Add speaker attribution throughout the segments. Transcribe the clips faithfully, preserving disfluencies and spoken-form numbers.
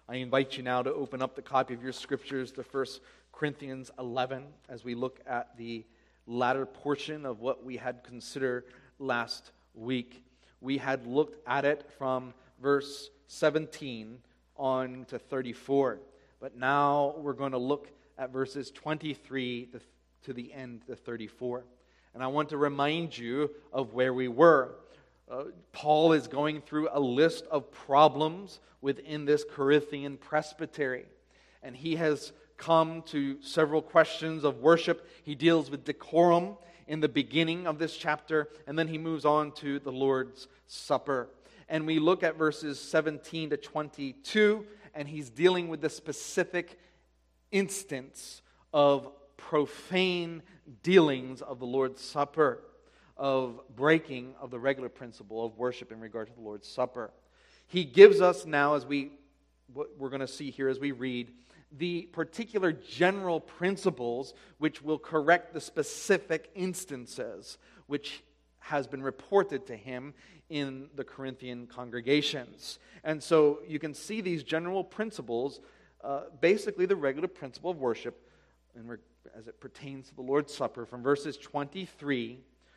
Speaker 1: I invite you now to open up the copy of your scriptures to First Corinthians eleven as we look at the latter portion of what we had considered last week. We had looked at it from verse seventeen on to thirty-four, but now we're going to look at verses twenty-three to, to the end to thirty-four. And I want to remind you of where we were. Uh, Paul is going through a list of problems within this Corinthian presbytery. And he has come to several questions of worship. He deals with decorum in the beginning of this chapter, and then he moves on to the Lord's Supper. And we look at verses seventeen to twenty-two, and he's dealing with the specific instance of profane dealings of the Lord's Supper, of breaking of the regular principle of worship in regard to the Lord's Supper. He gives us now, as we, what we're going to see here as we read, the particular general principles which will correct the specific instances which has been reported to him in the Corinthian congregations. And so you can see these general principles, uh, basically the regular principle of worship, and as it pertains to the Lord's Supper, from verses twenty-three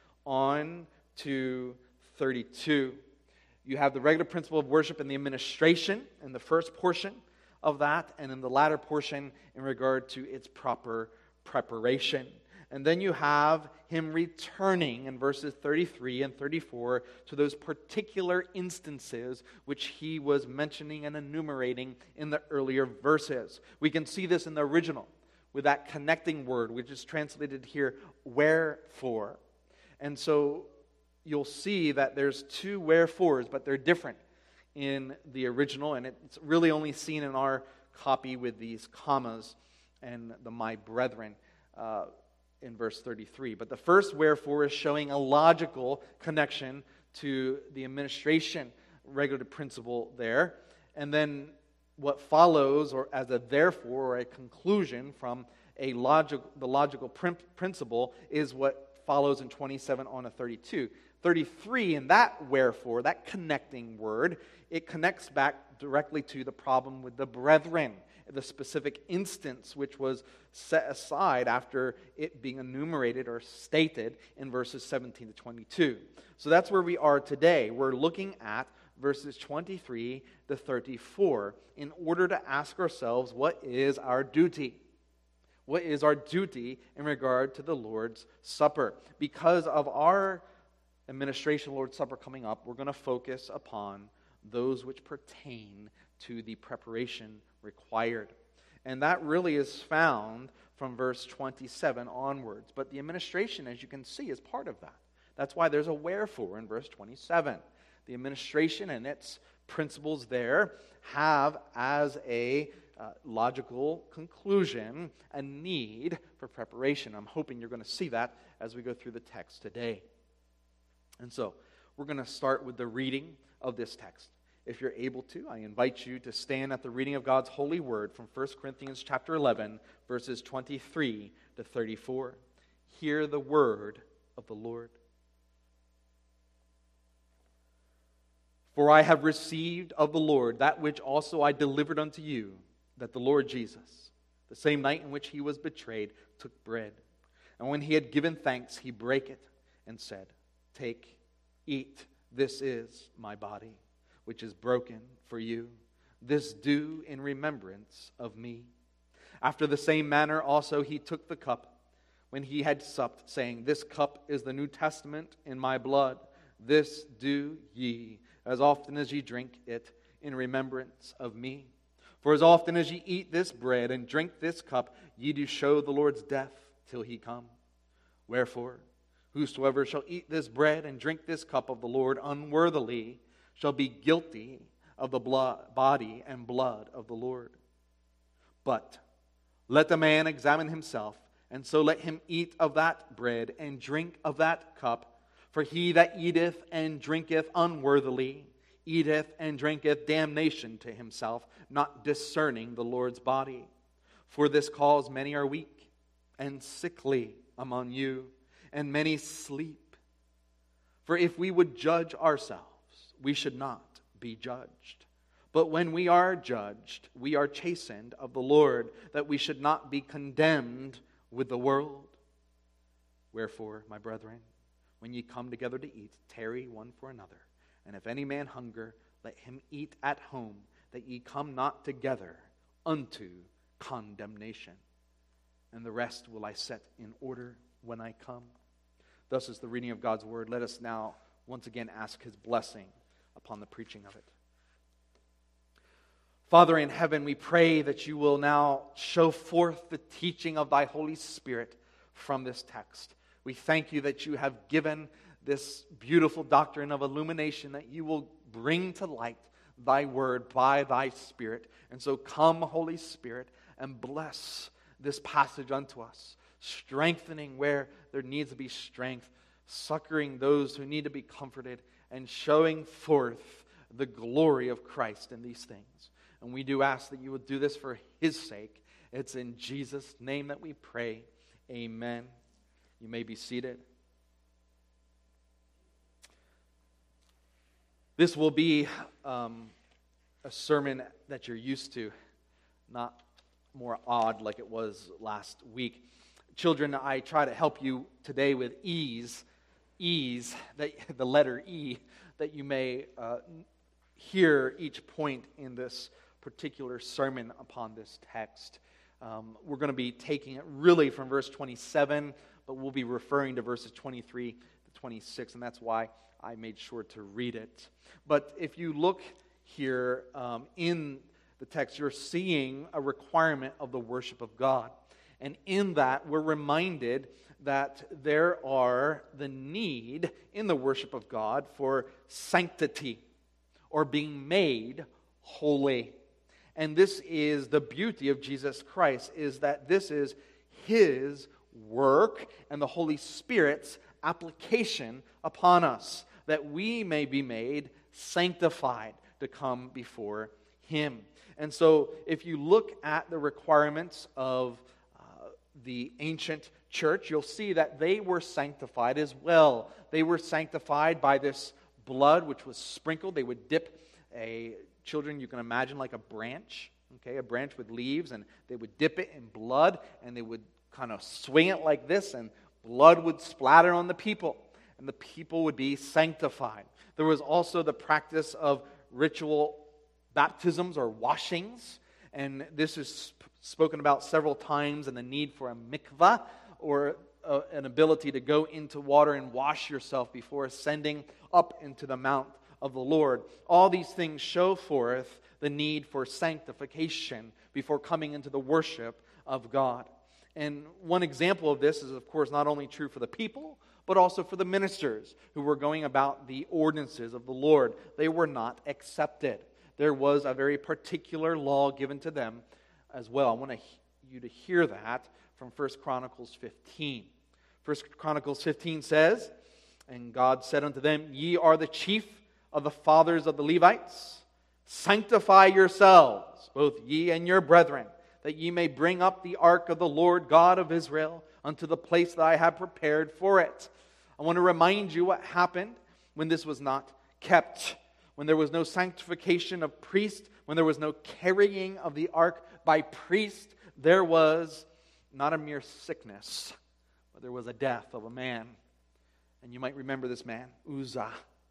Speaker 1: on to thirty-two. You have the regular principle of worship in the administration in the first portion of that, and in the latter portion in regard to its proper preparation. And then you have him returning in verses thirty-three and thirty-four to those particular instances which he was mentioning and enumerating in the earlier verses. We can see this in the original with that connecting word, which is translated here, wherefore. And so you'll see that there's two wherefores, but they're different in the original, and it's really only seen in our copy with these commas and the my brethren uh, in verse thirty-three. But the first wherefore is showing a logical connection to the administration regular principle there. And then what follows, or as a therefore or a conclusion from a logic, the logical prim- principle, is what follows in twenty-seven on to thirty-two. thirty-three, in that wherefore, that connecting word, it connects back directly to the problem with the brethren, the specific instance which was set aside after it being enumerated or stated in verses seventeen to twenty-two. So that's where we are today. We're looking at verses twenty-three to thirty-four in order to ask ourselves, what is our duty? What is our duty in regard to the Lord's Supper? Because of our administration of the Lord's Supper coming up, we're going to focus upon those which pertain to the preparation required. And that really is found from verse twenty-seven onwards. But the administration, as you can see, is part of that. That's why there's a wherefore in verse twenty-seven. The administration and its principles there have as a uh, logical conclusion a need for preparation. I'm hoping you're going to see that as we go through the text today. And so, we're going to start with the reading of this text. If you're able to, I invite you to stand at the reading of God's holy word from First Corinthians chapter eleven, verses twenty-three to thirty-four. Hear the word of the Lord. For I have received of the Lord that which also I delivered unto you, that the Lord Jesus, the same night in which he was betrayed, took bread. And when he had given thanks, he brake it and said, Take, eat, this is my body, which is broken for you. This do in remembrance of me. After the same manner also he took the cup, when he had supped, saying, This cup is the New Testament in my blood. This do ye, as often as ye drink it, in remembrance of me. For as often as ye eat this bread and drink this cup, ye do show the Lord's death till he come. Wherefore, whosoever shall eat this bread and drink this cup of the Lord unworthily shall be guilty of the blood, body and blood of the Lord. But let the man examine himself, and so let him eat of that bread and drink of that cup. For he that eateth and drinketh unworthily eateth and drinketh damnation to himself, not discerning the Lord's body. For this cause many are weak and sickly among you, and many sleep. For if we would judge ourselves, we should not be judged. But when we are judged, we are chastened of the Lord, that we should not be condemned with the world. Wherefore, my brethren, when ye come together to eat, tarry one for another. And if any man hunger, let him eat at home, that ye come not together unto condemnation. And the rest will I set in order when I come. Thus is the reading of God's word. Let us now once again ask His blessing upon the preaching of it. Father in heaven, we pray that you will now show forth the teaching of thy Holy Spirit from this text. We thank you that you have given this beautiful doctrine of illumination, that you will bring to light thy word by thy Spirit. And so come, Holy Spirit, and bless this passage unto us, strengthening where there needs to be strength, succoring those who need to be comforted, and showing forth the glory of Christ in these things. And we do ask that you would do this for His sake. It's in Jesus' name that we pray. Amen. You may be seated. This will be um, a sermon that you're used to, not more odd like it was last week. Children, I try to help you today with ease, ease, that, the letter E, that you may uh, hear each point in this particular sermon upon this text. Um, we're going to be taking it really from verse twenty-seven, but we'll be referring to verses twenty-three to twenty-six, and that's why I made sure to read it. But if you look here um, in the text, you're seeing a requirement of the worship of God. And in that, we're reminded that there are the need in the worship of God for sanctity, or being made holy. And this is the beauty of Jesus Christ, is that this is His work and the Holy Spirit's application upon us, that we may be made sanctified to come before Him. And so if you look at the requirements of uh, the ancient church, you'll see that they were sanctified as well. They were sanctified by this blood which was sprinkled. They would dip a, children, you can imagine like a branch, okay, a branch with leaves, and they would dip it in blood, and they would kind of swing it like this, and blood would splatter on the people, and the people would be sanctified. There was also the practice of ritual baptisms or washings, and this is sp- spoken about several times, and the need for a mikvah, or uh, an ability to go into water and wash yourself before ascending up into the mount of the Lord. All these things show forth the need for sanctification before coming into the worship of God. And one example of this is, of course, not only true for the people, but also for the ministers who were going about the ordinances of the Lord. They were not accepted. There was a very particular law given to them as well. I want to, you to hear that from First Chronicles fifteen. First Chronicles fifteen says, "And God said unto them, Ye are the chief of the fathers of the Levites. Sanctify yourselves, both ye and your brethren, that ye may bring up the ark of the Lord God of Israel unto the place that I have prepared for it." I want to remind you what happened when this was not kept, when there was no sanctification of priest, when there was no carrying of the ark by priest. There was not a mere sickness, but there was a death of a man. And you might remember this man, Uzzah,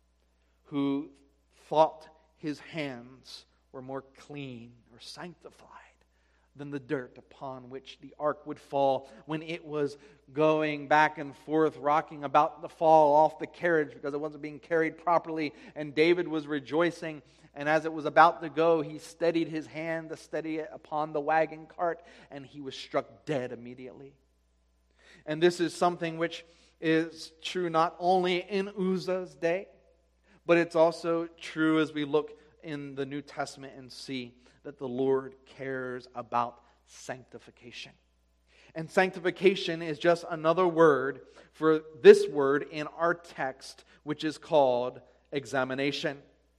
Speaker 1: who thought his hands were more clean or sanctified than the dirt upon which the ark would fall when it was going back and forth, rocking about to fall off the carriage because it wasn't being carried properly. And David was rejoicing, and as it was about to go, he steadied his hand to steady it upon the wagon cart, and he was struck dead immediately. And this is something which is true not only in Uzzah's day, but it's also true as we look in the New Testament and see that the Lord cares about sanctification. And sanctification is just another word for this word in our text, which is called examination.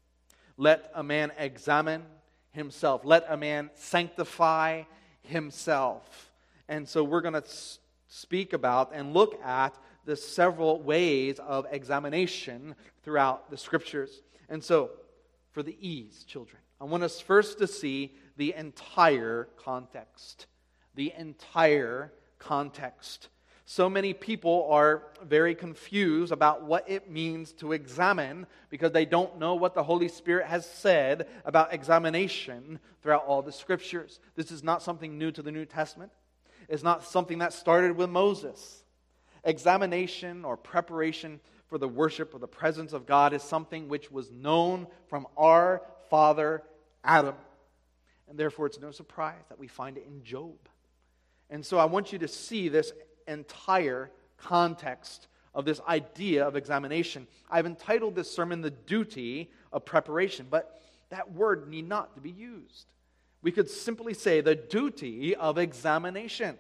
Speaker 1: Let a man examine himself. Let a man sanctify himself. And so we're going to speak about and look at the several ways of examination throughout the Scriptures. And so, for the ease, children, I want us first to see the entire context. The entire context. So many people are very confused about what it means to examine because they don't know what the Holy Spirit has said about examination throughout all the Scriptures. This is not something new to the New Testament. It's not something that started with Moses. Examination or preparation for the worship of the presence of God is something which was known from our father Adam. And therefore it's no surprise that we find it in Job. And so I want you to see this entire context of this idea of examination. I've entitled this sermon, The Duty of Preparation, but that word need not to be used. We could simply say the duty of examination.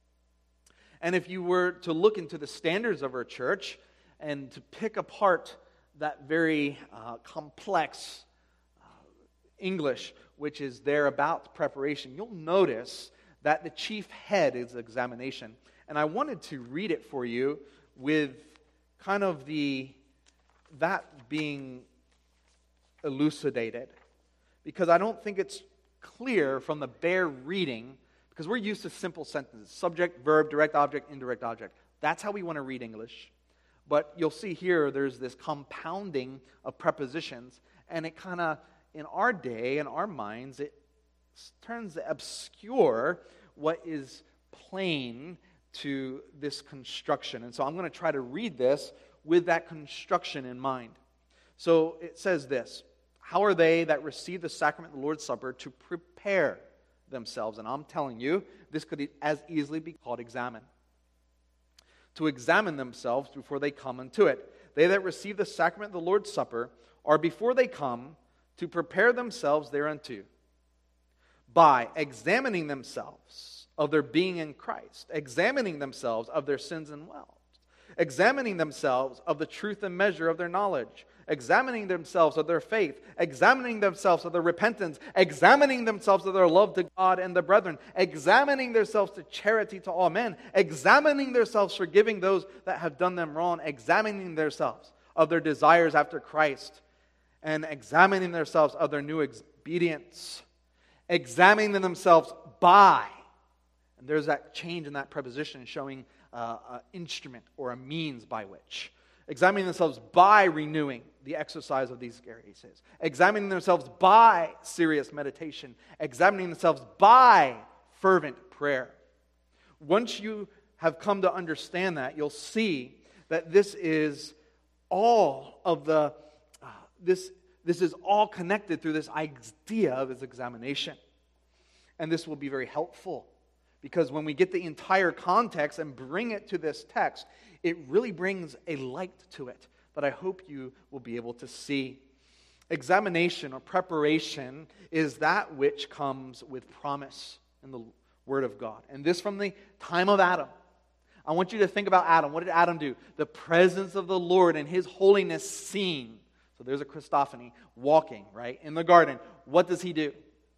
Speaker 1: And if you were to look into the standards of our church and to pick apart that very uh, complex uh, English, which is there about preparation, you'll notice that the chief head is examination. And I wanted to read it for you with kind of the that being elucidated, because I don't think it's clear from the bare reading, because we're used to simple sentences: subject, verb, direct object, indirect object. That's how we want to read English. But you'll see here there's this compounding of prepositions, and it kind of, in our day, in our minds, it turns to obscure what is plain to this construction. And so I'm going to try to read this with that construction in mind. So it says this: how are they that receive the sacrament of the Lord's Supper to prepare themselves? And I'm telling you, this could as easily be called examine. To examine themselves before they come unto it. They that receive the sacrament of the Lord's Supper are before they come to prepare themselves thereunto, by examining themselves of their being in Christ, examining themselves of their sins and wealth, examining themselves of the truth and measure of their knowledge, examining themselves of their faith, examining themselves of their repentance, examining themselves of their love to God and the brethren, examining themselves to charity to all men, examining themselves forgiving those that have done them wrong, examining themselves of their desires after Christ, and examining themselves of their new obedience, examining themselves by, and there's that change in that preposition showing uh, an instrument or a means by which. Examining themselves by renewing the exercise of these graces. Examining themselves by serious meditation. Examining themselves by fervent prayer. Once you have come to understand that, you'll see that this is all of the, uh, this, this is all connected through this idea of this examination. And this will be very helpful, because when we get the entire context and bring it to this text, it really brings a light to it that I hope you will be able to see. Examination or preparation is that which comes with promise in the Word of God. And this from the time of Adam. I want you to think about Adam. What did Adam do? The presence of the Lord and His holiness seen. So there's a Christophany walking, right, in the garden. What does he do?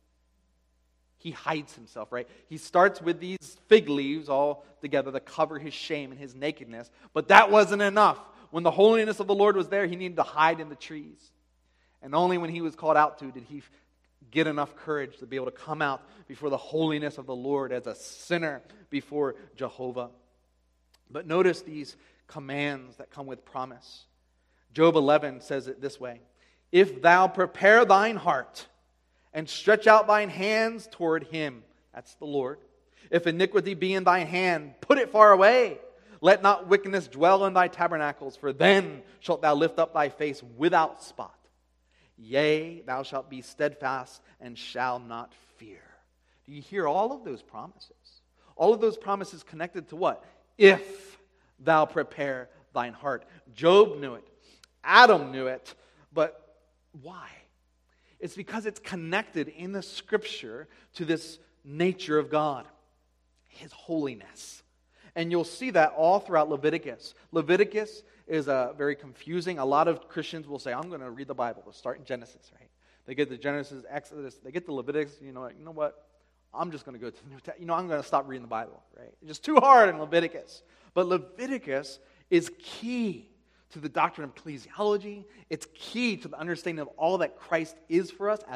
Speaker 1: He hides himself, right? He starts with these fig leaves all together to cover his shame and his nakedness. But that wasn't enough. When the holiness of the Lord was there, he needed to hide in the trees. And only when he was called out to did he get enough courage to be able to come out before the holiness of the Lord as a sinner before Jehovah. But notice these commands that come with promise. Job eleven says it this way: if thou prepare thine heart and stretch out thine hands toward Him, that's the Lord. If iniquity be in thine hand, put it far away. Let not wickedness dwell in thy tabernacles, for then shalt thou lift up thy face without spot. Yea, thou shalt be steadfast and shall not fear. Do you hear all of those promises? All of those promises connected to what? If thou prepare thine heart. Job knew it. Adam knew it. But why? It's because it's connected in the Scripture to this nature of God, His holiness. And you'll see that all throughout Leviticus. Leviticus is uh, very confusing. A lot of Christians will say, I'm going to read the Bible. We'll start in Genesis, right? They get to Genesis, Exodus, they get to Leviticus, you know, like, you know what? I'm just going to go to the New Testament. You know, I'm going to stop reading the Bible, right? It's just too hard in Leviticus. But Leviticus is key to the doctrine of ecclesiology. It's key to the understanding of all that Christ is for us as a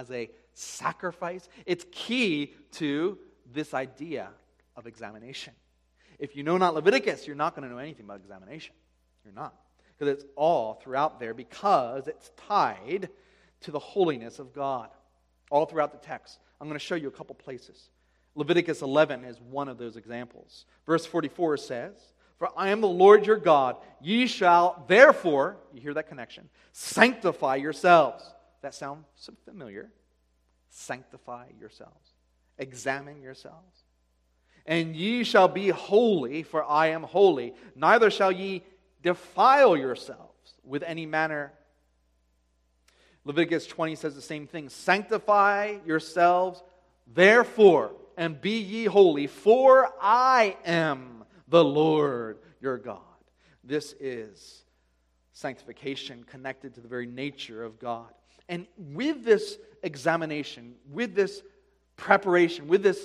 Speaker 1: sacrifice. It's key to this idea of examination. If you know not Leviticus, you're not going to know anything about examination. You're not. Because it's all throughout there because it's tied to the holiness of God. All throughout the text. I'm going to show you a couple places. Leviticus eleven is one of those examples. Verse forty-four says, "For I am the Lord your God. Ye shall therefore," you hear that connection, "sanctify yourselves." That sound so familiar? Sanctify yourselves. Examine yourselves. "And ye shall be holy, for I am holy. Neither shall ye defile yourselves with any manner." Leviticus twenty says the same thing. "Sanctify yourselves, therefore, and be ye holy, for I am the Lord your God." This is sanctification connected to the very nature of God. And with this examination, with this preparation, with this,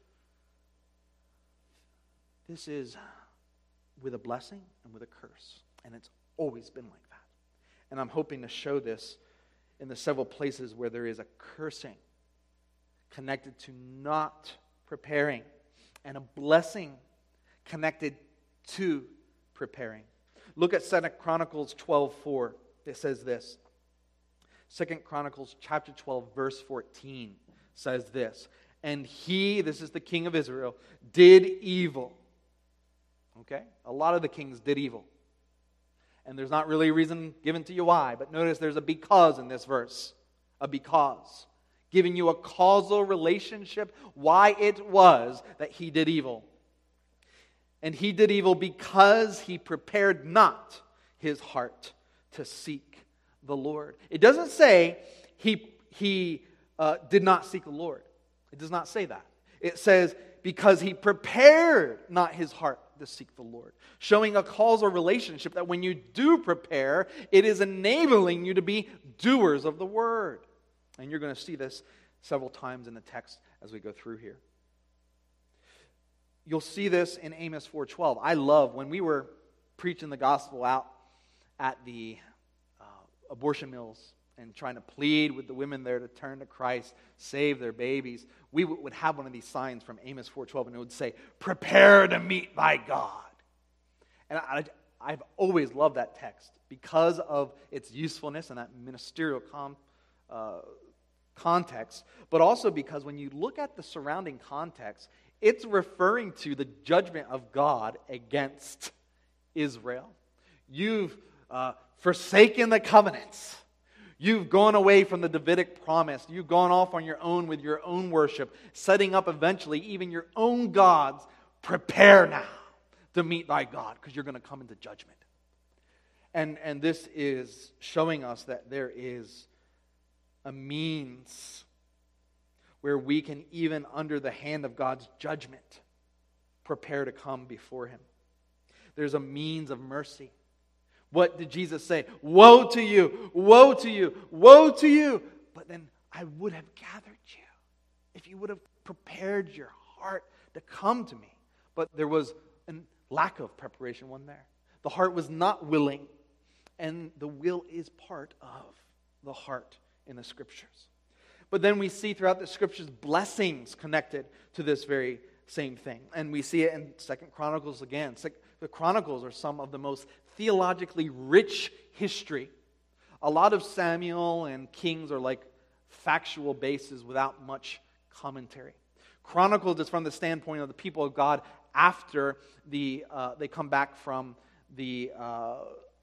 Speaker 1: this is with a blessing and with a curse. And it's always been like that. And I'm hoping to show this in the several places where there is a cursing connected to not preparing, and a blessing connected to preparing. Look at Second Chronicles twelve four. It says this. Second Chronicles chapter twelve, verse fourteen says this. "And he," this is the king of Israel, "did evil." Okay? A lot of the kings did evil. And there's not really a reason given to you why, but notice there's a because in this verse. A because. Giving you a causal relationship why it was that he did evil. "And he did evil because he prepared not his heart to seek the Lord." It doesn't say he, he uh, did not seek the Lord. It does not say that. It says because he prepared not his heart to seek the Lord. Showing a causal relationship that when you do prepare, it is enabling you to be doers of the word. And you're going to see this several times in the text as we go through here. You'll see this in Amos four twelve. I love when we were preaching the gospel out at the uh, abortion mills and trying to plead with the women there to turn to Christ, save their babies. We w- would have one of these signs from Amos four twelve, and it would say, "Prepare to meet thy God." And I, I've always loved that text because of its usefulness and that ministerial com, uh, context, but also because when you look at the surrounding context, it's referring to the judgment of God against Israel. You've uh, forsaken the covenants. You've gone away from the Davidic promise. You've gone off on your own with your own worship, setting up eventually even your own gods. Prepare now to meet thy God, because you're going to come into judgment. And, and this is showing us that there is a means where we can, even under the hand of God's judgment, prepare to come before Him. There's a means of mercy. What did Jesus say? Woe to you, woe to you, woe to you. But then I would have gathered you if you would have prepared your heart to come to me. But there was a lack of preparation, wasn't there? The heart was not willing. And the will is part of the heart in the Scriptures. But then we see throughout the Scriptures blessings connected to this very same thing. And we see it in Second Chronicles again. The Chronicles are some of the most theologically rich history. A lot of Samuel and Kings are like factual bases without much commentary. Chronicles is from the standpoint of the people of God after the uh, they come back from the uh,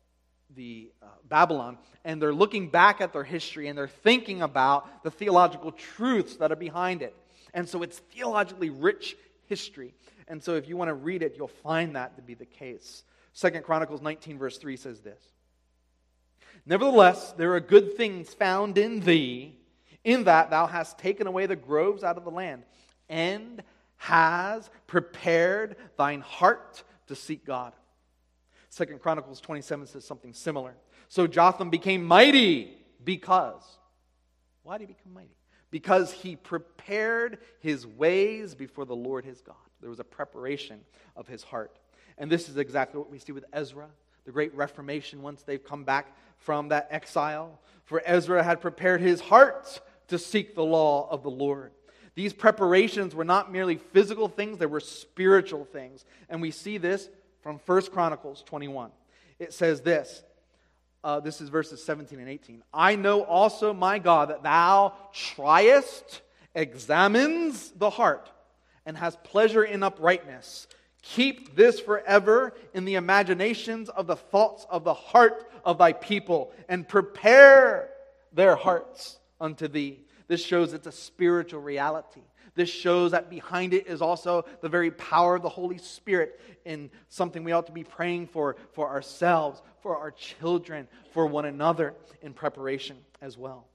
Speaker 1: the uh, Babylon, and they're looking back at their history and they're thinking about the theological truths that are behind it. And so it's theologically rich history. And so if you want to read it, you'll find that to be the case. Second Chronicles nineteen verse three says this. "Nevertheless, there are good things found in thee, in that thou hast taken away the groves out of the land, and has prepared thine heart to seek God." Second Chronicles twenty-seven says something similar. "So Jotham became mighty because..." Why did he become mighty? Because he prepared his ways before the Lord his God. There was a preparation of his heart. And this is exactly what we see with Ezra, the great Reformation, once they've come back from that exile. For Ezra had prepared his heart to seek the law of the Lord. These preparations were not merely physical things, they were spiritual things. And we see this from First Chronicles twenty-one. It says this, uh, this is verses seventeen and eighteen. I know also, my God, that thou triest, examines the heart, and has pleasure in uprightness. Keep this forever in the imaginations of the thoughts of the heart of thy people, and prepare their hearts unto thee. This shows it's a spiritual reality. This shows that behind it is also the very power of the Holy Spirit in something we ought to be praying for, for ourselves, for our children, for one another in preparation as well.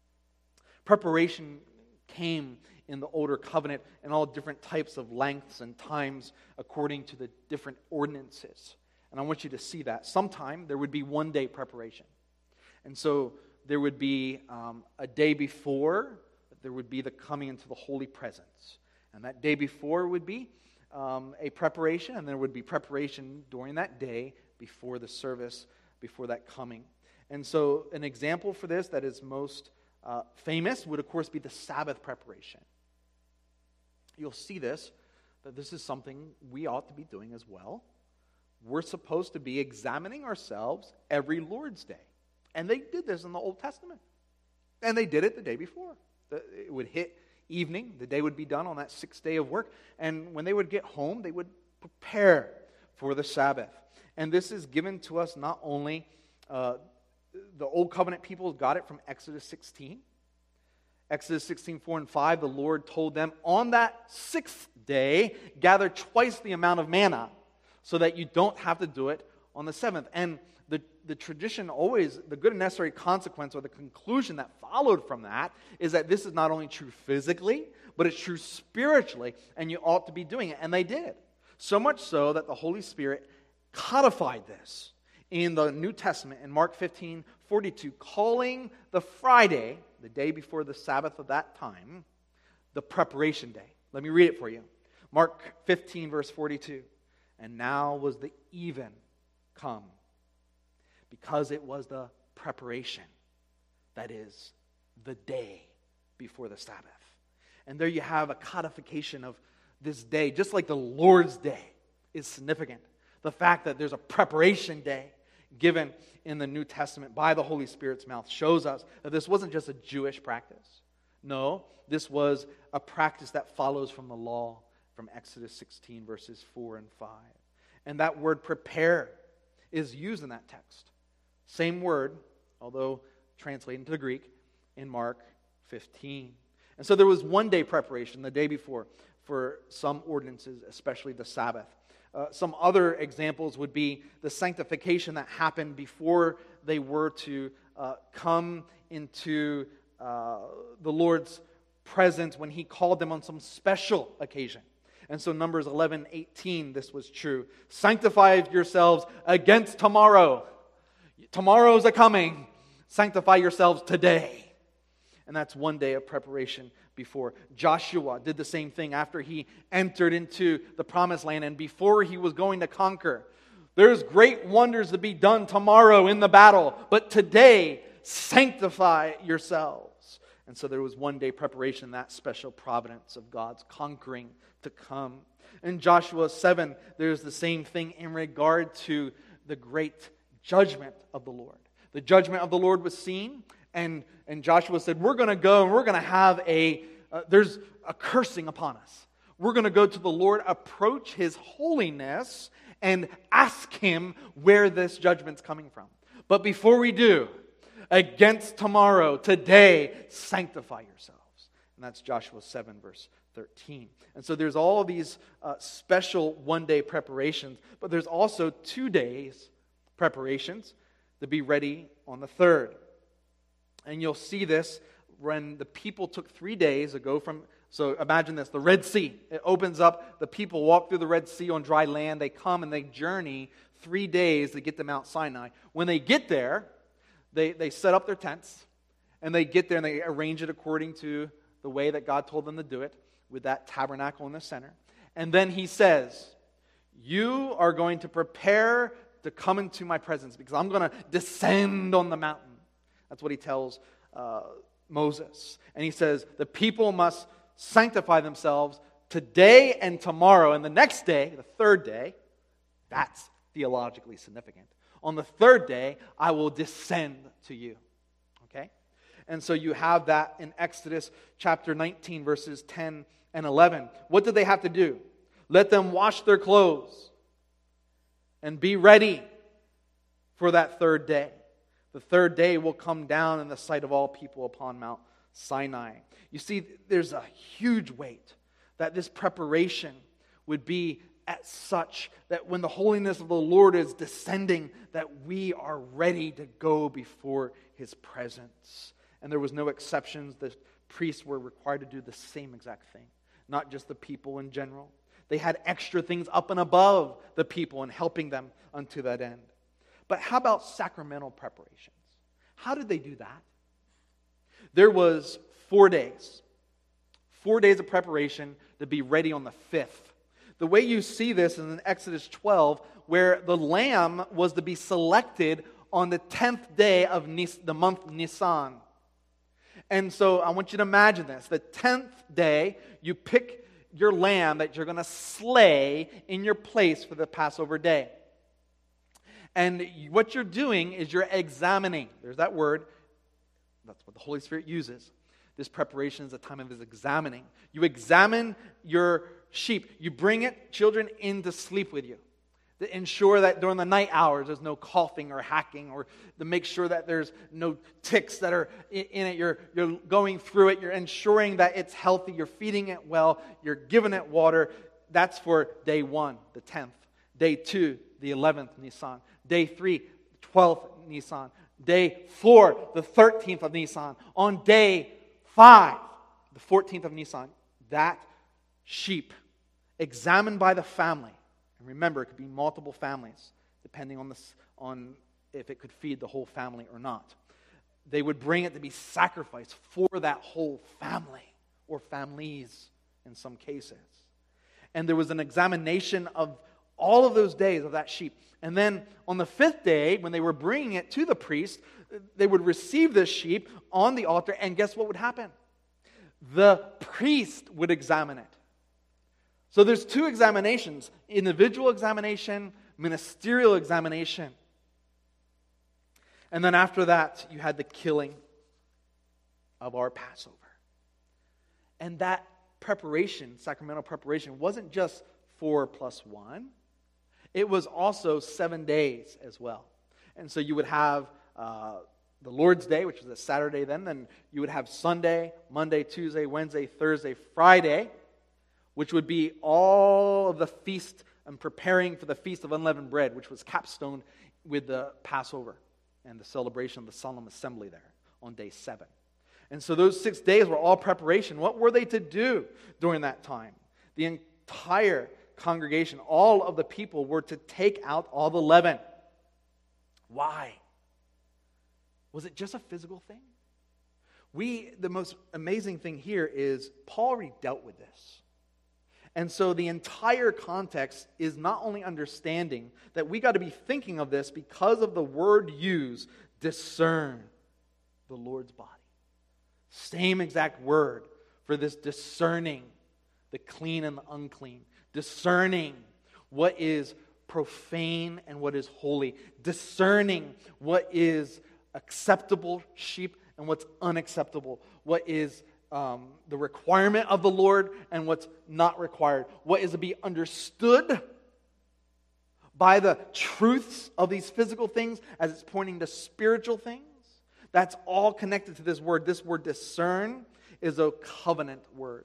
Speaker 1: Preparation came in the older covenant in all different types of lengths and times according to the different ordinances. And I want you to see that. Sometime there would be one day preparation. And so there would be um, a day before, there would be the coming into the holy presence. And that day before would be um, a preparation, and there would be preparation during that day before the service, before that coming. And so an example for this that is most uh, famous would, of course, be the Sabbath preparation. You'll see this, that this is something we ought to be doing as well. We're supposed to be examining ourselves every Lord's Day. And they did this in the Old Testament. And they did it the day before. It would hit evening. The day would be done on that sixth day of work. And when they would get home, they would prepare for the Sabbath. And this is given to us not only, uh, the Old Covenant people got it from Exodus sixteen. Exodus sixteen, four and five, the Lord told them, on that sixth day, gather twice the amount of manna so that you don't have to do it on the seventh. And the, the tradition always, the good and necessary consequence or the conclusion that followed from that is that this is not only true physically, but it's true spiritually, and you ought to be doing it. And they did. So much so that the Holy Spirit codified this in the New Testament in Mark fifteen, forty-two, calling the Friday, the day before the Sabbath of that time, the preparation day. Let me read it for you. Mark fifteen, verse forty-two. And now was the even come, because it was the preparation, that is, the day before the Sabbath. And there you have a codification of this day, just like the Lord's Day is significant. The fact that there's a preparation day given in the New Testament by the Holy Spirit's mouth shows us that this wasn't just a Jewish practice. No, this was a practice that follows from the law from Exodus sixteen, verses four and five. And that word prepare is used in that text. Same word, although translated into the Greek, in Mark fifteen. And so there was one day preparation, the day before, for some ordinances, especially the Sabbath. Uh, some other examples would be the sanctification that happened before they were to uh, come into uh, the Lord's presence when He called them on some special occasion. And so Numbers eleven, eighteen, this was true. Sanctify yourselves against tomorrow. Tomorrow's a coming. Sanctify yourselves today. And that's one day of preparation before. Joshua did the same thing after he entered into the promised land and before he was going to conquer. There's great wonders to be done tomorrow in the battle, but today, sanctify yourselves. And so there was one day preparation, that special providence of God's conquering to come. In Joshua seven, there's the same thing in regard to the great judgment of the Lord. The judgment of the Lord was seen, and, and Joshua said, we're going to go and we're going to have a, uh, there's a cursing upon us. We're going to go to the Lord, approach His holiness, and ask Him where this judgment's coming from. But before we do, against tomorrow, today, sanctify yourselves. And that's Joshua seven, verse thirteen. And so there's all of these uh, special one-day preparations, but there's also two days preparations to be ready on the third. And you'll see this when the people took three days to go from, so imagine this, the Red Sea. It opens up, the people walk through the Red Sea on dry land, they come and they journey three days to get to Mount Sinai. When they get there, they, they set up their tents, and they get there and they arrange it according to the way that God told them to do it, with that tabernacle in the center. And then He says, you are going to prepare to come into my presence because I'm going to descend on the mountain. That's what He tells uh, Moses. And he says, the people must sanctify themselves today and tomorrow. And the next day, the third day, that's theologically significant. On the third day, I will descend to you. Okay? And so you have that in Exodus chapter nineteen, verses ten and eleven. What did they have to do? Let them wash their clothes and be ready for that third day. The third day will come down in the sight of all people upon Mount Sinai. You see, there's a huge weight that this preparation would be at such that when the holiness of the Lord is descending, that we are ready to go before His presence. And there was no exceptions. The priests were required to do the same exact thing, not just the people in general. They had extra things up and above the people and helping them unto that end. But how about sacramental preparations? How did they do that? There was four days. Four days of preparation to be ready on the fifth. The way you see this is in Exodus twelve, where the lamb was to be selected on the tenth day of Nis- the month Nisan. And so I want you to imagine this. The tenth day, you pick your lamb that you're going to slay in your place for the Passover day. And what you're doing is you're examining. There's that word. That's what the Holy Spirit uses. This preparation is a time of His examining. You examine your sheep. You bring it, children, in to sleep with you. To ensure that during the night hours there's no coughing or hacking, or to make sure that there's no ticks that are in it. You're, you're going through it. You're ensuring that it's healthy. You're feeding it well. You're giving it water. That's for day one, the tenth. Day two, the eleventh Nisan. Day three, twelfth Nisan. Day four, the thirteenth of Nisan. On day five, the fourteenth of Nisan, that sheep, examined by the family. And remember, it could be multiple families, depending on, this, on if it could feed the whole family or not. They would bring it to be sacrificed for that whole family, or families in some cases. And there was an examination of all of those days of that sheep. And then on the fifth day, when they were bringing it to the priest, they would receive this sheep on the altar, and guess what would happen? The priest would examine it. So there's two examinations: individual examination, ministerial examination. And then after that, you had the killing of our Passover. And that preparation, sacramental preparation, wasn't just four plus one. It was also seven days as well. And so you would have uh, the Lord's Day, which was a Saturday then. Then you would have Sunday, Monday, Tuesday, Wednesday, Thursday, Friday, which would be all of the feast and preparing for the Feast of Unleavened Bread, which was capstoned with the Passover and the celebration of the solemn assembly there on day seven. And so those six days were all preparation. What were they to do during that time? The entire congregation, all of the people, were to take out all the leaven. Why? Was it just a physical thing? We, the most amazing thing here is Paul already dealt with this. And so the entire context is not only understanding that we got to be thinking of this because of the word used, discern the Lord's body. Same exact word for this discerning the clean and the unclean. Discerning what is profane and what is holy. Discerning what is acceptable sheep and what's unacceptable. What is um, the requirement of the Lord and what's not required. What is to be understood by the truths of these physical things as it's pointing to spiritual things. That's all connected to this word. This word discern is a covenant word.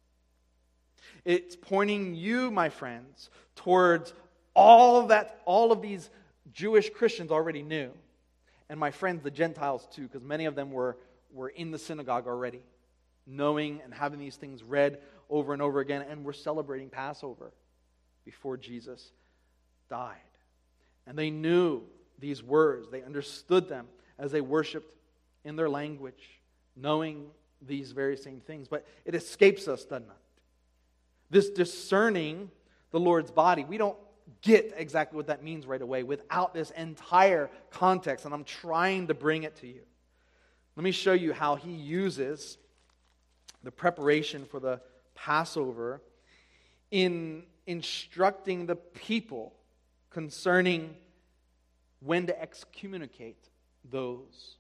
Speaker 1: It's pointing you, my friends, towards all of that, all of these Jewish Christians already knew. And my friends, the Gentiles too, because many of them were, were in the synagogue already, knowing and having these things read over and over again, and were celebrating Passover before Jesus died. And they knew these words. They understood them as they worshiped in their language, knowing these very same things. But it escapes us, doesn't it? This discerning the Lord's body, we don't get exactly what that means right away without this entire context, and I'm trying to bring it to you. Let me show you how he uses the preparation for the Passover in instructing the people concerning when to excommunicate those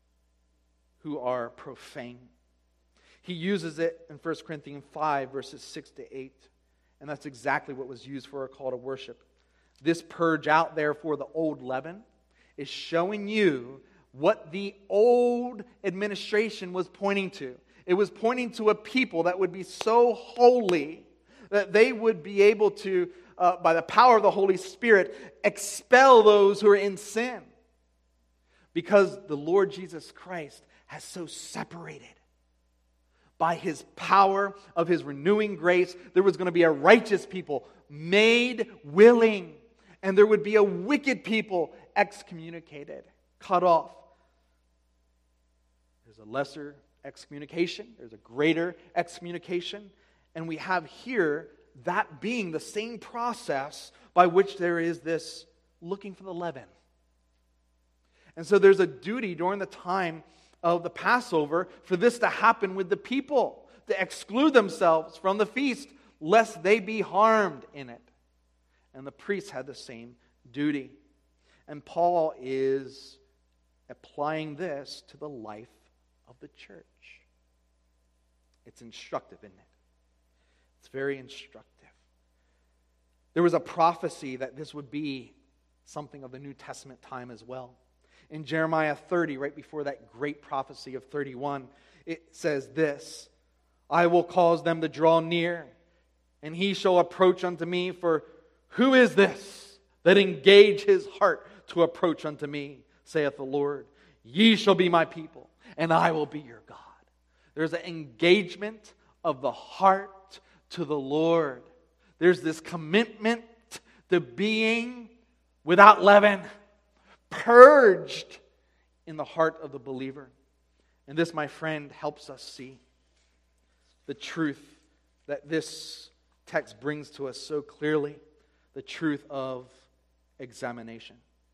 Speaker 1: who are profane. He uses it in First Corinthians five, verses six to eight. And that's exactly what was used for a call to worship. This purge out, therefore, the old leaven is showing you what the old administration was pointing to. It was pointing to a people that would be so holy that they would be able to, uh, by the power of the Holy Spirit, expel those who are in sin. Because the Lord Jesus Christ has so separated. By His power of His renewing grace, there was going to be a righteous people made willing. And there would be a wicked people excommunicated, cut off. There's a lesser excommunication. There's a greater excommunication. And we have here that being the same process by which there is this looking for the leaven. And so there's a duty during the time of the Passover for this to happen with the people, to exclude themselves from the feast, lest they be harmed in it. And the priests had the same duty. And Paul is applying this to the life of the church. It's instructive, isn't it? It's very instructive. There was a prophecy that this would be something of the New Testament time as well. In Jeremiah thirty, right before that great prophecy of thirty-one, it says this, I will cause them to draw near, and he shall approach unto me, for who is this that engage his heart to approach unto me, saith the Lord? Ye shall be my people, and I will be your God. There's an engagement of the heart to the Lord. There's this commitment to being without leaven, purged in the heart of the believer. And this, my friend, helps us see the truth that this text brings to us so clearly, the truth of examination.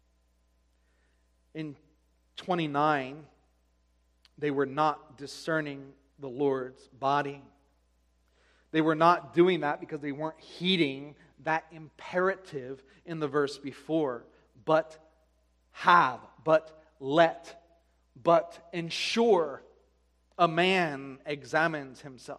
Speaker 1: In twenty-nine, they were not discerning the Lord's body. They were not doing that because they weren't heeding that imperative in the verse before. But have, but let, but ensure a man examines himself.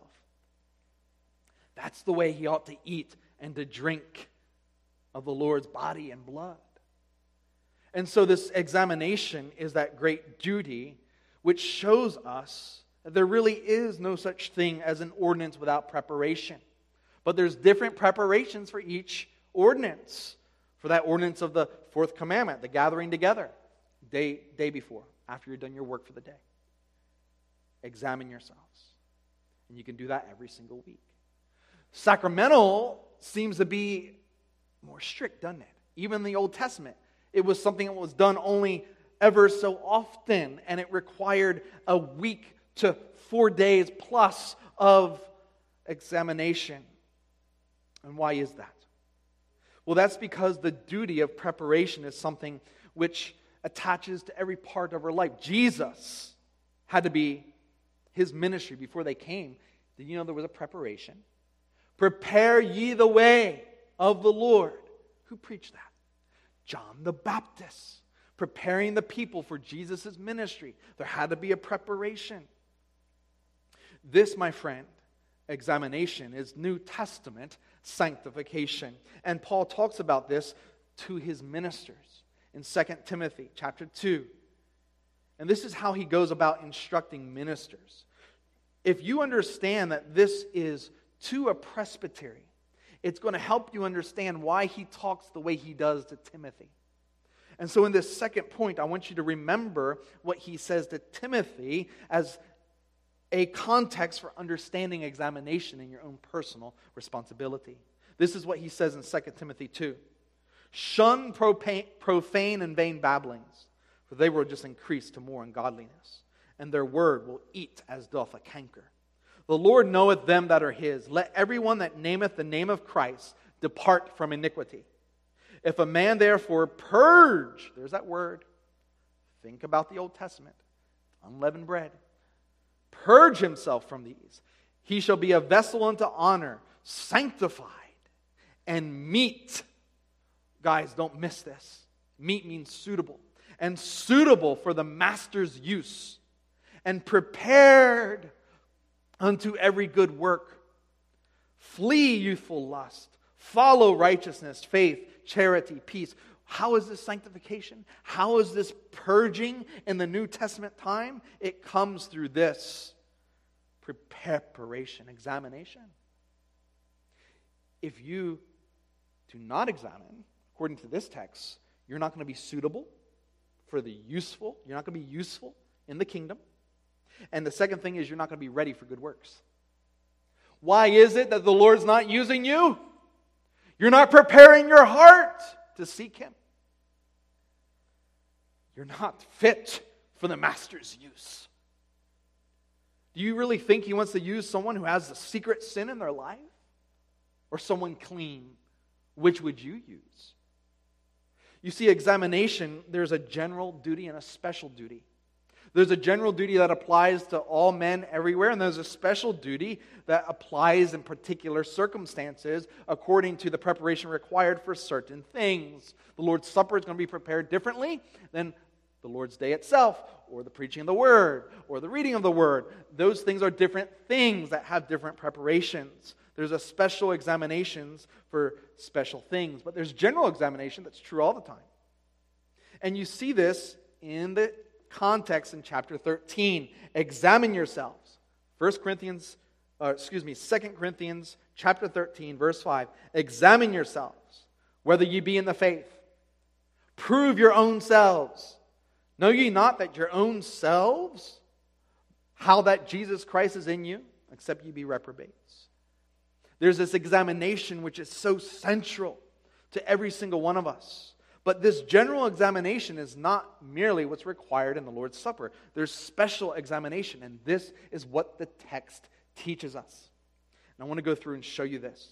Speaker 1: That's the way he ought to eat and to drink of the Lord's body and blood. And so this examination is that great duty which shows us that there really is no such thing as an ordinance without preparation. But there's different preparations for each ordinance. For that ordinance of the fourth commandment, the gathering together, day, day before, after you've done your work for the day. Examine yourselves. And you can do that every single week. Sacramental seems to be more strict, doesn't it? Even in the Old Testament, it was something that was done only ever so often, and it required a week to four days plus of examination. And why is that? Well, that's because the duty of preparation is something which attaches to every part of our life. Jesus had to be, his ministry before they came, did you know there was a preparation? Prepare ye the way of the Lord. Who preached that? John the Baptist. Preparing the people for Jesus' ministry. There had to be a preparation. This, my friend, examination is New Testament sanctification. And Paul talks about this to his ministers in Second Timothy chapter two. And this is how he goes about instructing ministers. If you understand that this is to a presbytery, it's going to help you understand why he talks the way he does to Timothy. And so in this second point, I want you to remember what he says to Timothy as a context for understanding examination in your own personal responsibility. This is what he says in Second Timothy two. Shun profane and vain babblings, for they will just increase to more ungodliness, and their word will eat as doth a canker. The Lord knoweth them that are his. Let everyone that nameth the name of Christ depart from iniquity. If a man therefore purge, there's that word, think about the Old Testament, unleavened bread. Purge himself from these. He shall be a vessel unto honor, sanctified, and meet. Guys, don't miss this. Meet means suitable. And suitable for the master's use. And prepared unto every good work. Flee youthful lust. Follow righteousness, faith, charity, peace. How is this sanctification? How is this purging in the New Testament time? It comes through this preparation, examination. If you do not examine, according to this text, you're not going to be suitable for the useful. You're not going to be useful in the kingdom. And the second thing is you're not going to be ready for good works. Why is it that the Lord's not using you? You're not preparing your heart to seek Him. You're not fit for the Master's use. Do you really think He wants to use someone who has a secret sin in their life? Or someone clean? Which would you use? You see, examination, there's a general duty and a special duty. There's a general duty that applies to all men everywhere, and there's a special duty that applies in particular circumstances according to the preparation required for certain things. The Lord's Supper is going to be prepared differently than the Lord's Day itself, or the preaching of the Word, or the reading of the Word. Those things are different things that have different preparations. There's a special examinations for special things, but there's general examination that's true all the time. And you see this in the context in chapter thirteen. Examine yourselves. First Corinthians, uh, excuse me, Second Corinthians chapter thirteen, verse five. Examine yourselves, whether ye be in the faith. Prove your own selves. Know ye not that your own selves, how that Jesus Christ is in you, except ye be reprobates. There's this examination which is so central to every single one of us. But this general examination is not merely what's required in the Lord's Supper. There's special examination, and this is what the text teaches us. And I want to go through and show you this.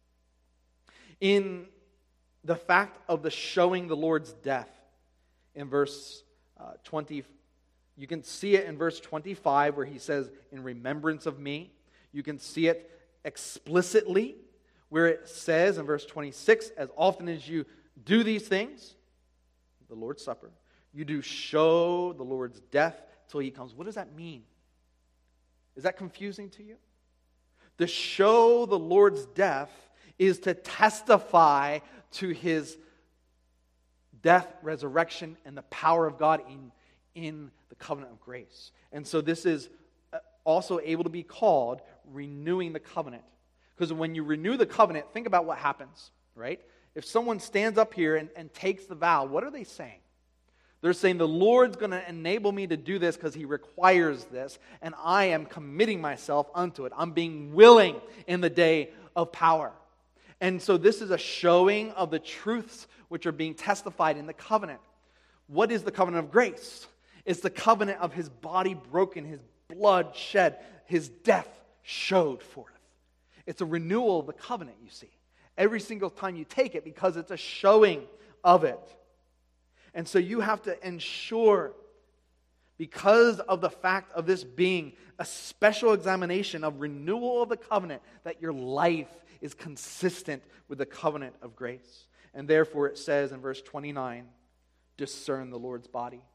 Speaker 1: In the fact of the showing the Lord's death, in verse uh, twenty, you can see it in verse twenty-five where he says, in remembrance of me. You can see it explicitly where it says in verse twenty-six, as often as you do these things, the Lord's Supper, you do show the Lord's death till He comes. What does that mean? Is that confusing to you? To show the Lord's death is to testify to His death, resurrection, and the power of God in, in the covenant of grace. And so this is also able to be called renewing the covenant. Because when you renew the covenant, think about what happens, right? If someone stands up here and, and takes the vow, what are they saying? They're saying the Lord's going to enable me to do this because He requires this, and I am committing myself unto it. I'm being willing in the day of power. And so this is a showing of the truths which are being testified in the covenant. What is the covenant of grace? It's the covenant of His body broken, His blood shed, His death showed forth. It's a renewal of the covenant, you see. Every single time you take it, because it's a showing of it. And so you have to ensure, because of the fact of this being a special examination of renewal of the covenant, that your life is consistent with the covenant of grace. And therefore it says in verse twenty-nine, discern the Lord's body.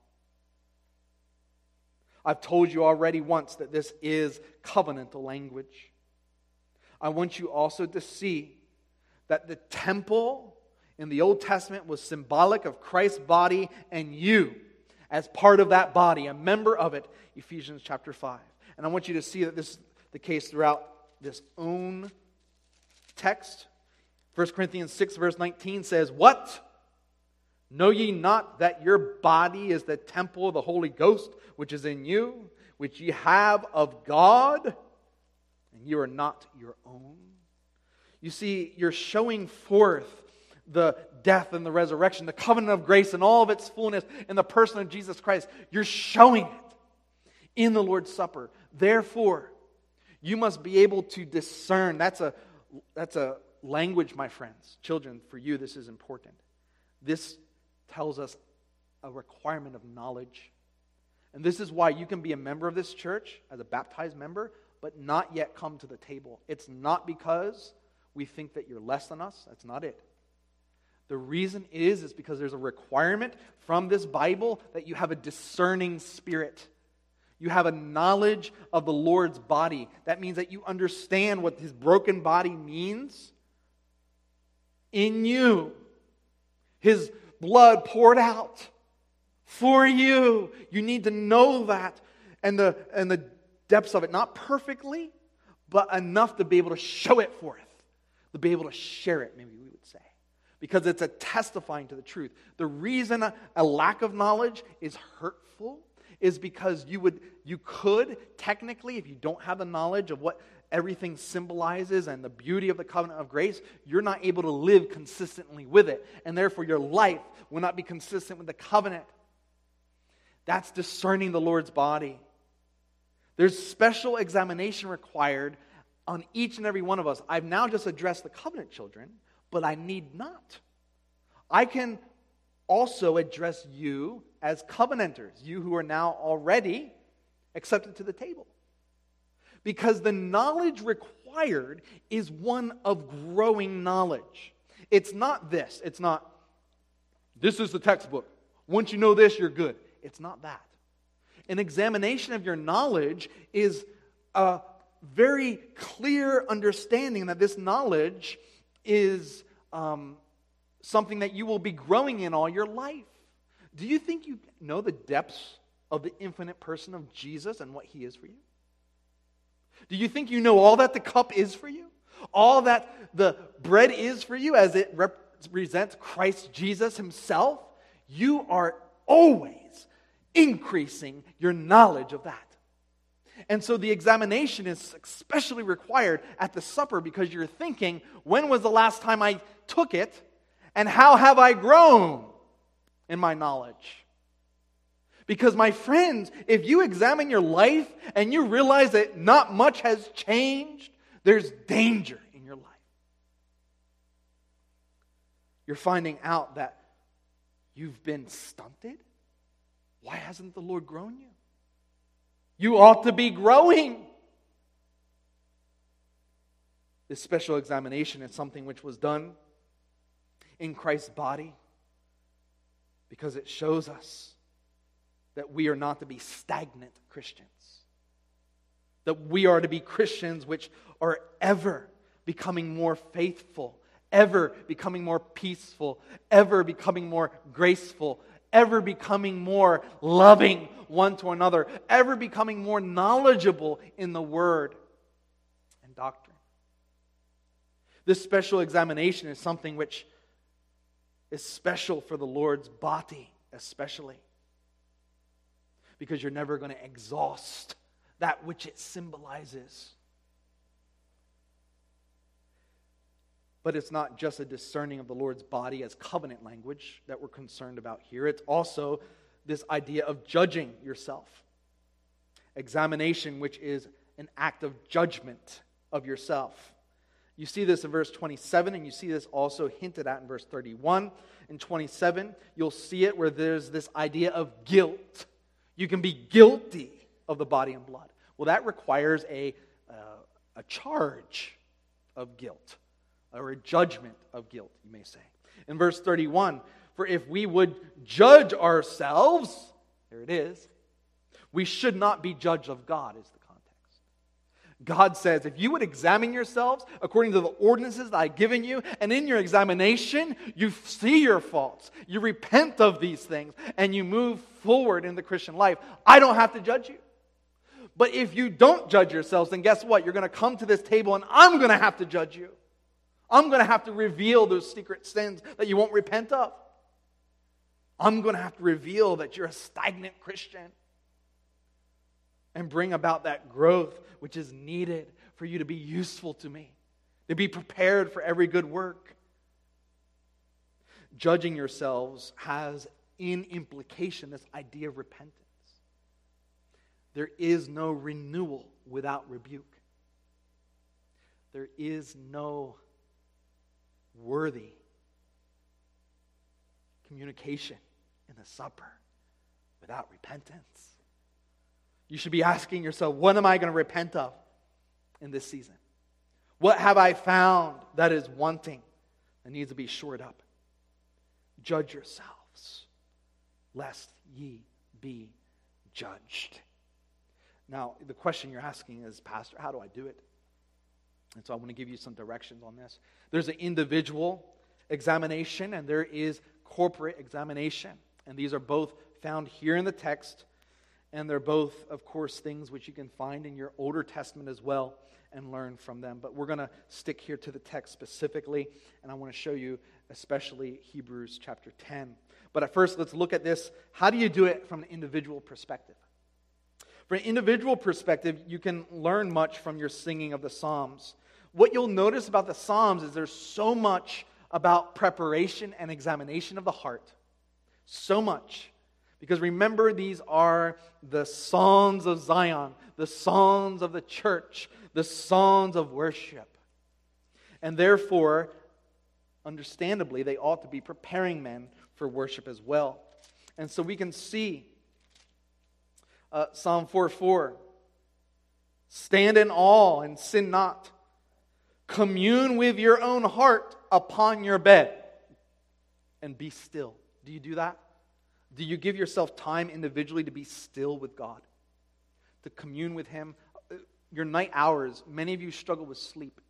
Speaker 1: I've told you already once that this is covenantal language. I want you also to see that the temple in the Old Testament was symbolic of Christ's body, and you, as part of that body, a member of it, Ephesians chapter five. And I want you to see that this is the case throughout this own text. First Corinthians six verse nineteen says, what? Know ye not that your body is the temple of the Holy Ghost, which is in you, which ye have of God, and you are not your own? You see, you're showing forth the death and the resurrection, the covenant of grace and all of its fullness in the person of Jesus Christ. You're showing it in the Lord's Supper. Therefore, you must be able to discern. That's a, that's a language, my friends. Children, for you, this is important. This tells us a requirement of knowledge. And this is why you can be a member of this church as a baptized member, but not yet come to the table. It's not because we think that you're less than us. That's not it. The reason is, is because there's a requirement from this Bible that you have a discerning spirit. You have a knowledge of the Lord's body. That means that you understand what His broken body means in you. His blood poured out for you. You need to know that and the, and the depths of it. Not perfectly, but enough to be able to show it forth. To be able to share it, maybe we would say. Because it's a testifying to the truth. The reason a, a lack of knowledge is hurtful is because you would, you could, technically, if you don't have the knowledge of what everything symbolizes and the beauty of the covenant of grace, you're not able to live consistently with it. And therefore your life will not be consistent with the covenant. That's discerning the Lord's body. There's special examination required on each and every one of us. I've now just addressed the covenant children, but I need not. I can also address you as covenanters, you who are now already accepted to the table. Because the knowledge required is one of growing knowledge. It's not this. It's not, this is the textbook. Once you know this, you're good. It's not that. An examination of your knowledge is a very clear understanding that this knowledge is um, something that you will be growing in all your life. Do you think you know the depths of the infinite person of Jesus and what He is for you? Do you think you know all that the cup is for you? All that the bread is for you as it represents Christ Jesus Himself? You are always increasing your knowledge of that. And so the examination is especially required at the supper because you're thinking, when was the last time I took it? And how have I grown in my knowledge? Because my friends, if you examine your life and you realize that not much has changed, there's danger in your life. You're finding out that you've been stunted. Why hasn't the Lord grown you? You ought to be growing. This special examination is something which was done in Christ's body because it shows us that we are not to be stagnant Christians. That we are to be Christians which are ever becoming more faithful, ever becoming more peaceful, ever becoming more graceful, ever becoming more loving one to another, ever becoming more knowledgeable in the Word and doctrine. This special examination is something which is special for the Lord's body, especially. Because you're never going to exhaust that which it symbolizes. But it's not just a discerning of the Lord's body as covenant language that we're concerned about here. It's also this idea of judging yourself. Examination, which is an act of judgment of yourself. You see this in verse twenty-seven, and you see this also hinted at in verse thirty-one. In twenty-seven, you'll see it where there's this idea of guilt. You can be guilty of the body and blood. Well, that requires a, uh, a charge of guilt, or a judgment of guilt, you may say. In verse thirty-one, for if we would judge ourselves, there it is, we should not be judged of God, is the context. God says, if you would examine yourselves according to the ordinances that I've given you, and in your examination, you see your faults, you repent of these things, and you move forward in the Christian life, I don't have to judge you. But if you don't judge yourselves, then guess what? You're going to come to this table and I'm going to have to judge you. I'm going to have to reveal those secret sins that you won't repent of. I'm going to have to reveal that you're a stagnant Christian and bring about that growth which is needed for you to be useful to me, to be prepared for every good work. Judging yourselves has in implication this idea of repentance. There is no renewal without rebuke. There is no worthy communication in the supper without repentance. You should be asking yourself, what am I going to repent of in this season? What have I found that is wanting, that needs to be shored up? Judge yourselves, lest ye be judged. Now, the question you're asking is, Pastor, how do I do it? And so I want to give you some directions on this. There's an individual examination and there is corporate examination. And these are both found here in the text. And they're both, of course, things which you can find in your Older Testament as well and learn from them. But we're going to stick here to the text specifically. And I want to show you especially Hebrews chapter ten. But at first, let's look at this. How do you do it from an individual perspective? From an individual perspective, you can learn much from your singing of the Psalms. What you'll notice about the Psalms is there's so much about preparation and examination of the heart. So much. Because remember, these are the songs of Zion, the songs of the church, the songs of worship. And therefore, understandably, they ought to be preparing men for worship as well. And so we can see uh, Psalm four four. Stand in awe and sin not. Commune with your own heart upon your bed and be still. Do you do that? Do you give yourself time individually to be still with God? To commune with Him? Your night hours, many of you struggle with sleep.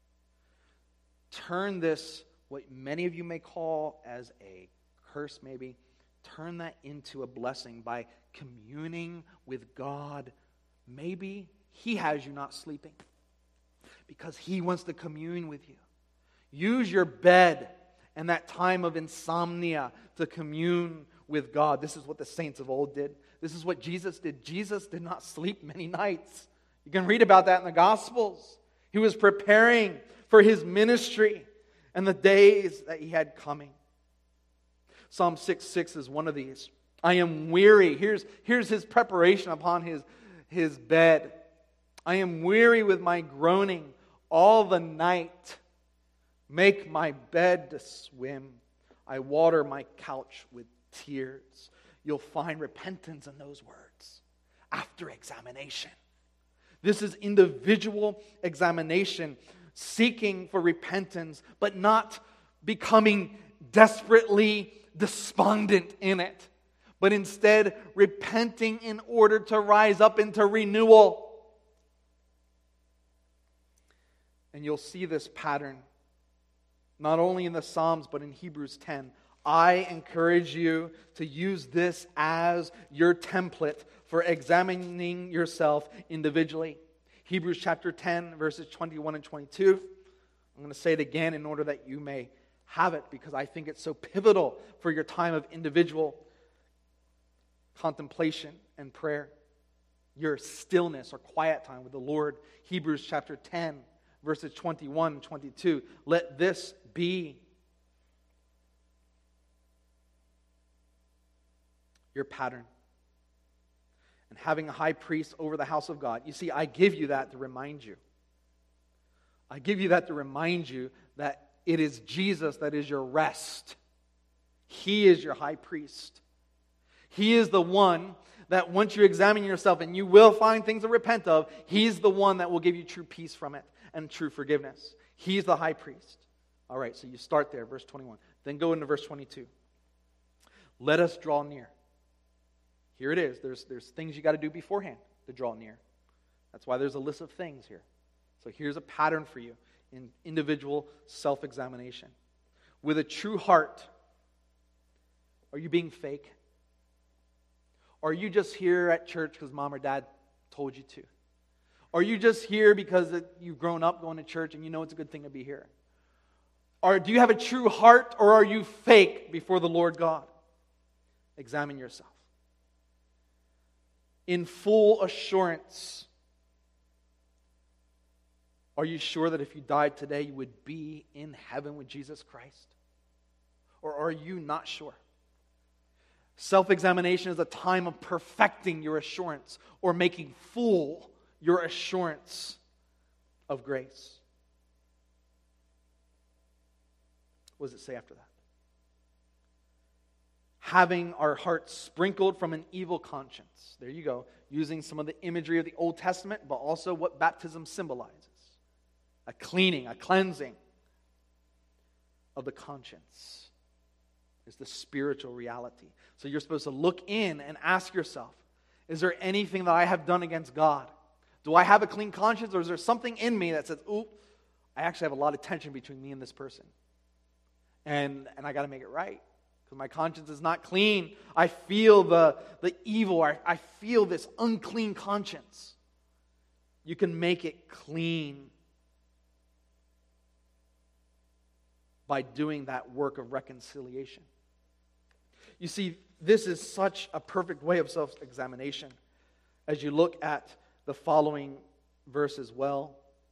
Speaker 1: Turn this, what many of you may call as a curse maybe, turn that into a blessing by communing with God. Maybe He has you not sleeping because He wants to commune with you. Use your bed and that time of insomnia to commune with God. This is what the saints of old did. This is what Jesus did. Jesus did not sleep many nights. You can read about that in the Gospels. He was preparing for His ministry and the days that He had coming. Psalm six six is one of these. I am weary. Here's, here's his preparation upon his, his bed. I am weary with my groaning all the night. Make my bed to swim. I water my couch with tears. You'll find repentance in those words after examination. This is individual examination, seeking for repentance, but not becoming desperately despondent in it, but instead repenting in order to rise up into renewal. And you'll see this pattern not only in the Psalms, but in Hebrews ten. I encourage you to use this as your template for examining yourself individually. Hebrews chapter ten, verses twenty-one and twenty-two. I'm going to say it again in order that you may have it, because I think it's so pivotal for your time of individual contemplation and prayer. Your stillness or quiet time with the Lord. Hebrews chapter ten, verses twenty-one and twenty-two. Let this be your pattern. And having a high priest over the house of God. You see, I give you that to remind you. I give you that to remind you that it is Jesus that is your rest. He is your high priest. He is the one that once you examine yourself, and you will find things to repent of, He's the one that will give you true peace from it and true forgiveness. He's the high priest. All right, so you start there, verse twenty-one. Then go into verse twenty-two. Let us draw near. Here it is. There's, there's things you got to do beforehand to draw near. That's why there's a list of things here. So here's a pattern for you in individual self-examination. With a true heart, are you being fake? Are you just here at church because mom or dad told you to? Are you just here because you've grown up going to church and you know it's a good thing to be here? Or do you have a true heart, or are you fake before the Lord God? Examine yourself. In full assurance, are you sure that if you died today, you would be in heaven with Jesus Christ? Or are you not sure? Self-examination is a time of perfecting your assurance or making full your assurance of grace. What does it say after that? having our hearts sprinkled from an evil conscience. There you go, using some of the imagery of the Old Testament, but also what baptism symbolizes. A cleaning, a cleansing of the conscience is the spiritual reality. So you're supposed to look in and ask yourself, is there anything that I have done against God? Do I have a clean conscience, or is there something in me that says, ooh, I actually have a lot of tension between me and this person, and, and I got to make it right? Because my conscience is not clean. I feel the, the evil. I, I feel this unclean conscience. You can make it clean by doing that work of reconciliation. You see, this is such a perfect way of self-examination. As you look at the following verse as well,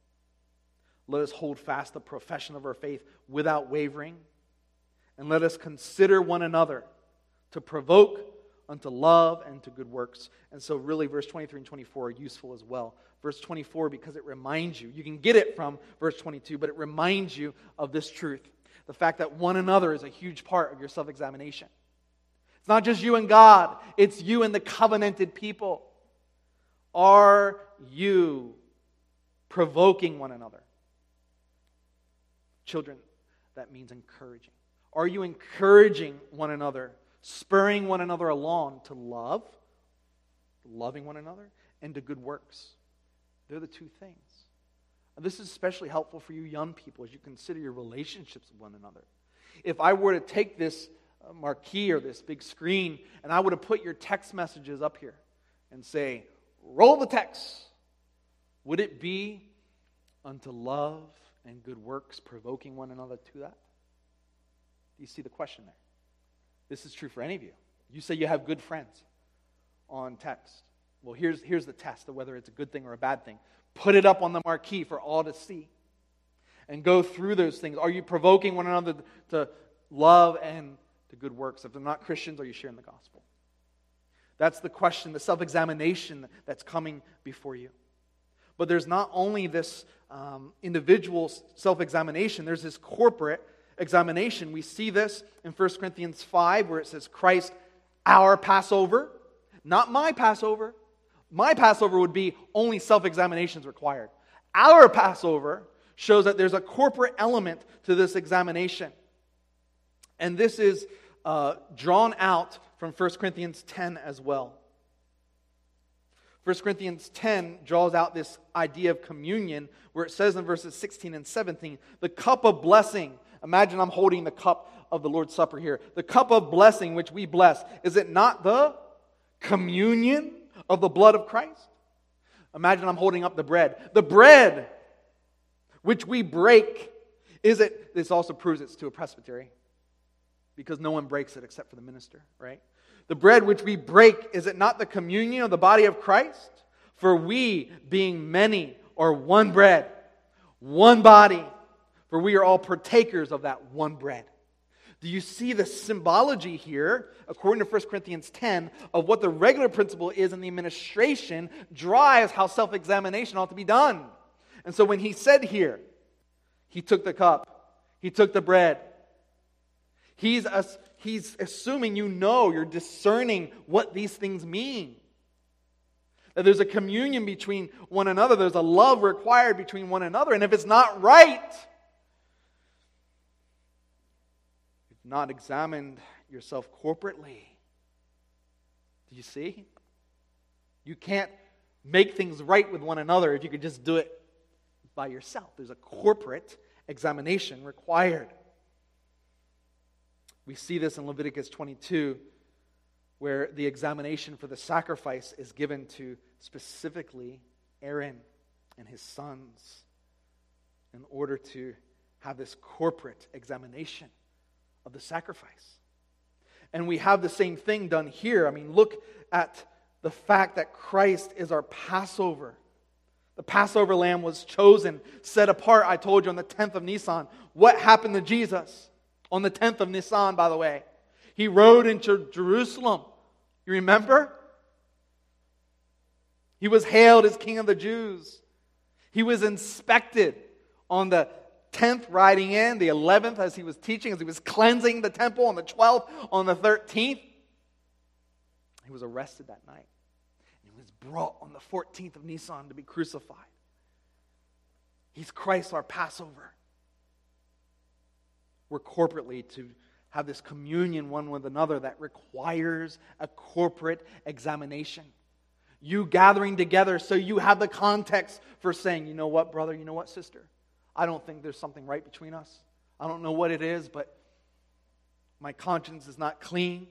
Speaker 1: let us hold fast the profession of our faith without wavering, and let us consider one another to provoke unto love and to good works. And so really verse twenty-three and twenty-four are useful as well. Verse twenty-four, because it reminds you, you can get it from verse twenty-two, but it reminds you of this truth. The fact that one another is a huge part of your self-examination. It's not just you and God, it's you and the covenanted people. Are you provoking one another? Children, that means encouraging. Are you encouraging one another, spurring one another along to love, loving one another, and to good works? They're the two things. And this is especially helpful for you young people as you consider your relationships with one another. If I were to take this marquee or this big screen and I would have put your text messages up here and say, roll the text, would it be unto love and good works, provoking one another to that? Do you see the question there? This is true for any of you. You say you have good friends on text. Well, here's, here's the test of whether it's a good thing or a bad thing. Put it up on the marquee for all to see. And go through those things. Are you provoking one another to love and to good works? If they're not Christians, are you sharing the gospel? That's the question, the self-examination that's coming before you. But there's not only this um, individual self-examination, there's this corporate examination. We see this in First Corinthians five where it says, Christ, our Passover, not my Passover. My Passover would be only self-examinations required. Our Passover shows that there's a corporate element to this examination. And this is uh, drawn out from First Corinthians ten as well. First Corinthians ten draws out this idea of communion where it says in verses sixteen and seventeen, the cup of blessing. Imagine I'm holding the cup of the Lord's Supper here. The cup of blessing which we bless, is it not the communion of the blood of Christ? Imagine I'm holding up the bread. The bread which we break, is it, this also proves it's to a presbytery, because no one breaks it except for the minister, right? The bread which we break, is it not the communion of the body of Christ? For we, being many, are one bread, one body, for we are all partakers of that one bread. Do you see the symbology here, according to First Corinthians ten, of what the regular principle is in the administration drives how self-examination ought to be done? And so when he said here, he took the cup, he took the bread, he's, he's assuming you know, you're discerning what these things mean. That there's a communion between one another, there's a love required between one another, and if it's not right, not examined yourself corporately. Do you see? You can't make things right with one another if you could just do it by yourself. There's a corporate examination required. We see this in Leviticus twenty-two, where the examination for the sacrifice is given to specifically Aaron and his sons in order to have this corporate examination of the sacrifice. And we have the same thing done here. I mean, look at the fact that Christ is our Passover. The Passover lamb was chosen, set apart, I told you, on the tenth of Nisan. What happened to Jesus on the tenth of Nisan, by the way? He rode into Jerusalem. You remember? He was hailed as King of the Jews. He was inspected on the tenth riding in, the eleventh as he was teaching, as he was cleansing the temple, on the twelfth, on the thirteenth. He was arrested that night. And he was brought on the fourteenth of Nisan to be crucified. He's Christ, our Passover. We're corporately to have this communion one with another that requires a corporate examination. You gathering together so you have the context for saying, you know what, brother, you know what, sister? I don't think there's something right between us. I don't know what it is, but my conscience is not clean.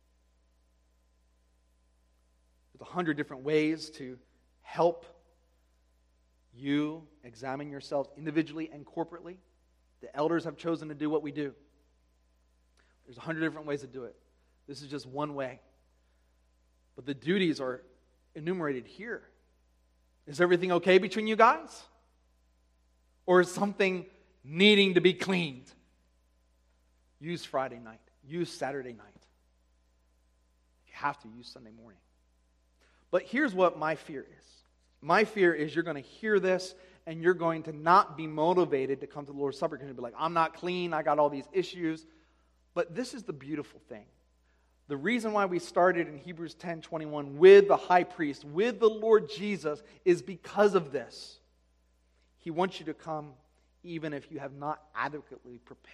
Speaker 1: There's a hundred different ways to help you examine yourselves individually and corporately. The elders have chosen to do what we do. There's a hundred different ways to do it. This is just one way. But the duties are enumerated here. Is everything okay between you guys? Or is something needing to be cleaned? Use Friday night. Use Saturday night. If you have to, use Sunday morning. But here's what my fear is. My fear is you're going to hear this and you're going to not be motivated to come to the Lord's Supper. You're going to be like, I'm not clean, I got all these issues. But this is the beautiful thing. The reason why we started in Hebrews ten twenty-one with the high priest, with the Lord Jesus, is because of this. He wants you to come even if you have not adequately prepared.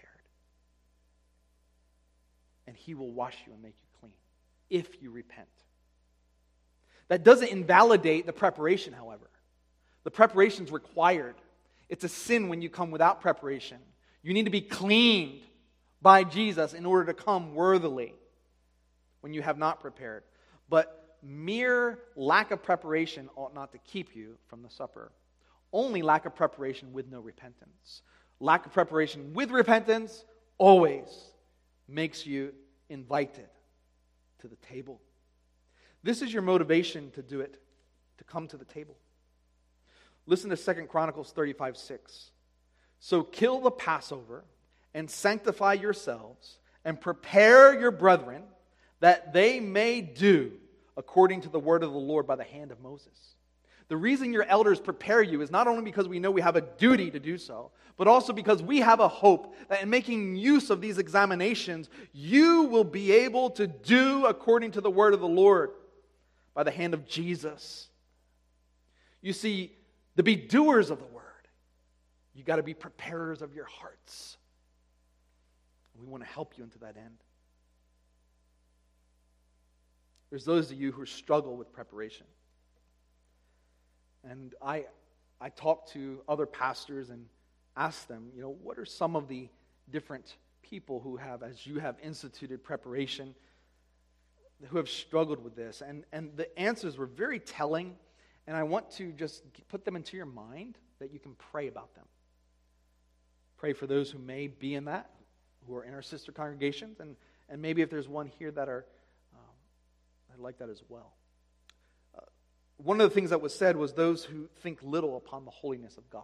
Speaker 1: And He will wash you and make you clean if you repent. That doesn't invalidate the preparation, however. The preparation is required. It's a sin when you come without preparation. You need to be cleaned by Jesus in order to come worthily when you have not prepared. But mere lack of preparation ought not to keep you from the supper. Only lack of preparation with no repentance. Lack of preparation with repentance always makes you invited to the table. This is your motivation to do it, to come to the table. Listen to Second Chronicles thirty-five six. So kill the Passover and sanctify yourselves and prepare your brethren that they may do according to the word of the Lord by the hand of Moses. The reason your elders prepare you is not only because we know we have a duty to do so, but also because we have a hope that in making use of these examinations, you will be able to do according to the word of the Lord by the hand of Jesus. You see, to be doers of the word, you got to be preparers of your hearts. We want to help you into that end. There's those of you who struggle with preparation. And I I talk to other pastors and ask them, you know, what are some of the different people who have, as you have instituted preparation, who have struggled with this? And, and the answers were very telling, and I want to just put them into your mind that you can pray about them. Pray for those who may be in that, who are in our sister congregations, and, and maybe if there's one here that are, um, I'd like that as well. Uh, one of the things that was said was those who think little upon the holiness of God.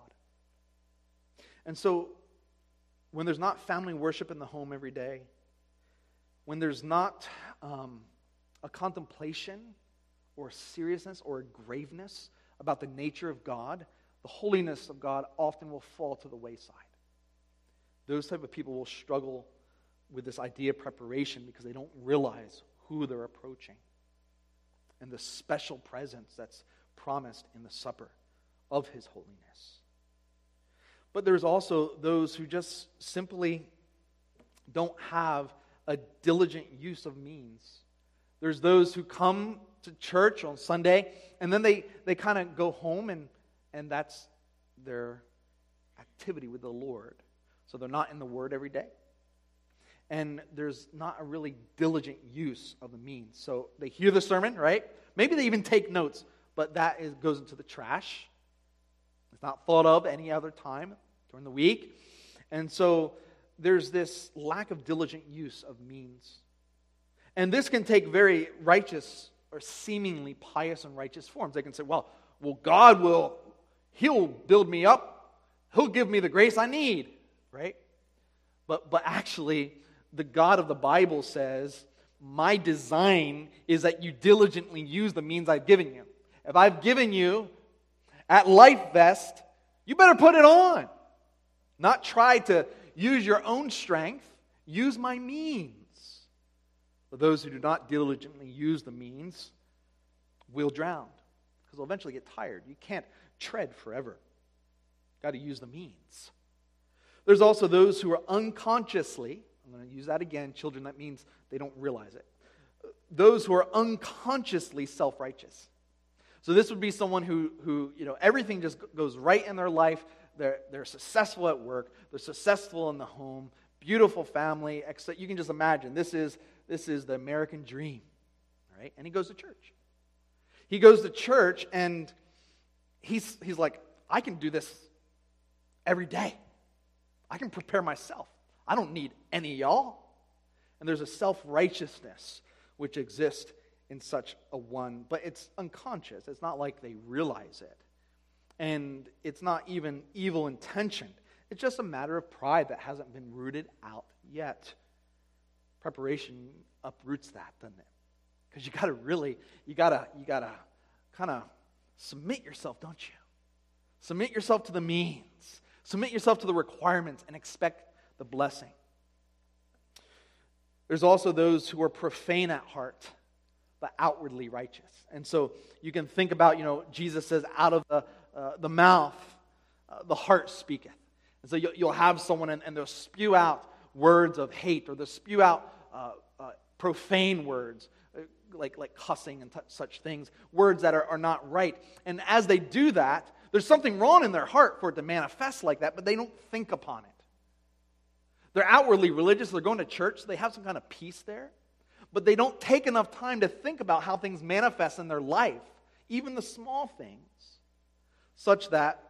Speaker 1: And so, when there's not family worship in the home every day, when there's not um, a contemplation or a seriousness or a graveness about the nature of God, the holiness of God often will fall to the wayside. Those type of people will struggle with this idea of preparation because they don't realize who they're approaching and the special presence that's promised in the supper of His holiness. But there's also those who just simply don't have a diligent use of means. There's those who come to church on Sunday and then they, they kind of go home and, and that's their activity with the Lord. So they're not in the Word every day. And there's not a really diligent use of the means. So they hear the sermon, right? Maybe they even take notes, but that is, goes into the trash. It's not thought of any other time during the week. And so there's this lack of diligent use of means. And this can take very righteous or seemingly pious and righteous forms. They can say, well, well, God will, He'll build me up. He'll give me the grace I need, right? But, but actually, the God of the Bible says, my design is that you diligently use the means I've given you. If I've given you at Life Vest, you better put it on. Not try to use your own strength. Use my means. But those who do not diligently use the means will drown, because they'll eventually get tired. You can't tread forever. Got to use the means. There's also those who are unconsciously, I'm going to use that again, children, that means they don't realize it. Those who are unconsciously self-righteous. So this would be someone who, who you know, everything just goes right in their life. They're, they're successful at work. They're successful in the home. Beautiful family. You can just imagine, this is, this is the American dream. Right? And he goes to church. He goes to church and he's, he's like, I can do this every day. I can prepare myself. I don't need any of y'all. And there's a self-righteousness which exists in such a one. But it's unconscious. It's not like they realize it. And it's not even evil intentioned. It's just a matter of pride that hasn't been rooted out yet. Preparation uproots that, doesn't it? Because you got to really, you got to, you got to kind of submit yourself, don't you? Submit yourself to the means. Submit yourself to the requirements and expect the blessing. There's also those who are profane at heart, but outwardly righteous. And so you can think about, you know, Jesus says, out of the, uh, the mouth, uh, the heart speaketh. And so you'll, you'll have someone and, and they'll spew out words of hate, or they'll spew out uh, uh, profane words, uh, like, like cussing and t- such things, words that are, are not right. And as they do that, there's something wrong in their heart for it to manifest like that, but they don't think upon it. They're outwardly religious, they're going to church, so they have some kind of peace there, but they don't take enough time to think about how things manifest in their life, even the small things, such that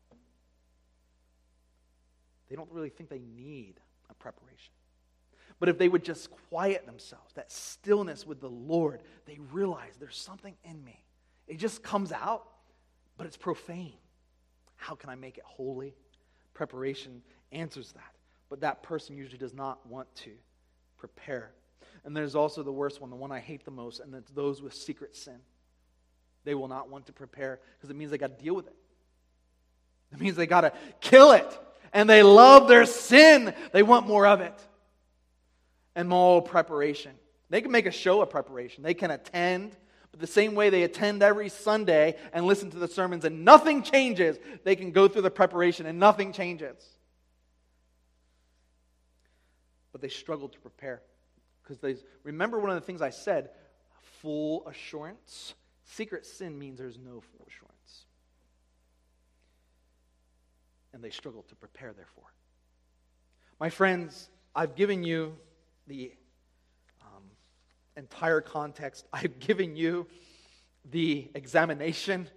Speaker 1: they don't really think they need a preparation. But if they would just quiet themselves, that stillness with the Lord, they realize there's something in me. It just comes out, but it's profane. How can I make it holy? Preparation answers that. But that person usually does not want to prepare. And there's also the worst one, the one I hate the most, and it's those with secret sin. They will not want to prepare because it means they got to deal with it. It means they got to kill it. And they love their sin. They want more of it. And more preparation. They can make a show of preparation. They can attend, but the same way they attend every Sunday and listen to the sermons and nothing changes, they can go through the preparation and nothing changes. But they struggle to prepare. Because they remember one of the things I said, full assurance. Secret sin means there's no full assurance. And they struggle to prepare, therefore. My friends, I've given you the um, entire context. I've given you the examination.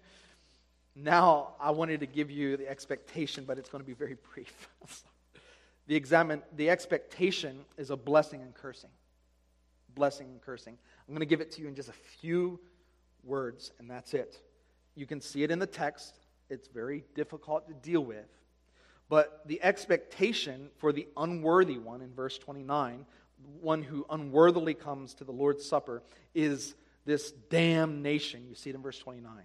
Speaker 1: Now I wanted to give you the expectation, but it's going to be very brief. The examine, the expectation is a blessing and cursing. Blessing and cursing. I'm going to give it to you in just a few words, and that's it. You can see it in the text. It's very difficult to deal with. But the expectation for the unworthy one in verse twenty-nine, one who unworthily comes to the Lord's Supper, is this damnation. You see it in verse twenty-nine.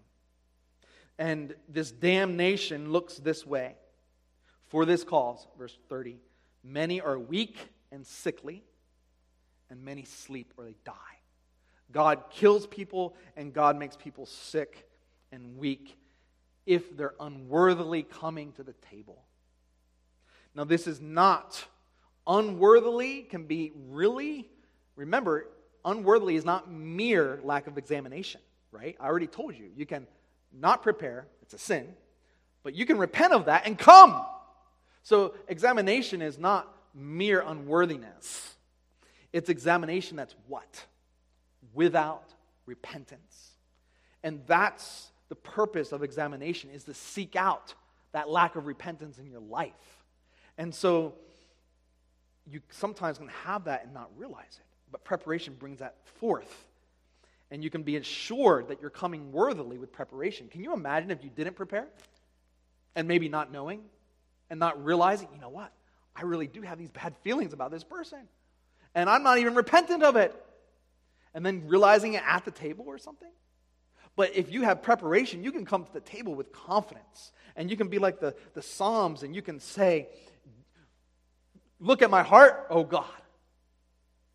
Speaker 1: And this damnation looks this way. For this cause, verse thirty, many are weak and sickly, and many sleep or they die. God kills people, and God makes people sick and weak if they're unworthily coming to the table. Now, this is not unworthily, can be really, remember, unworthily is not mere lack of examination, right? I already told you, you can not prepare, it's a sin, but you can repent of that and come. So examination is not mere unworthiness. It's examination that's what? Without repentance. And that's the purpose of examination, is to seek out that lack of repentance in your life. And so you sometimes can have that and not realize it. But preparation brings that forth. And you can be assured that you're coming worthily with preparation. Can you imagine if you didn't prepare? And maybe not knowing? And not realizing, you know what? I really do have these bad feelings about this person. And I'm not even repentant of it. And then realizing it at the table or something. But if you have preparation, you can come to the table with confidence. And you can be like the, the Psalms, and you can say, look at my heart, oh God.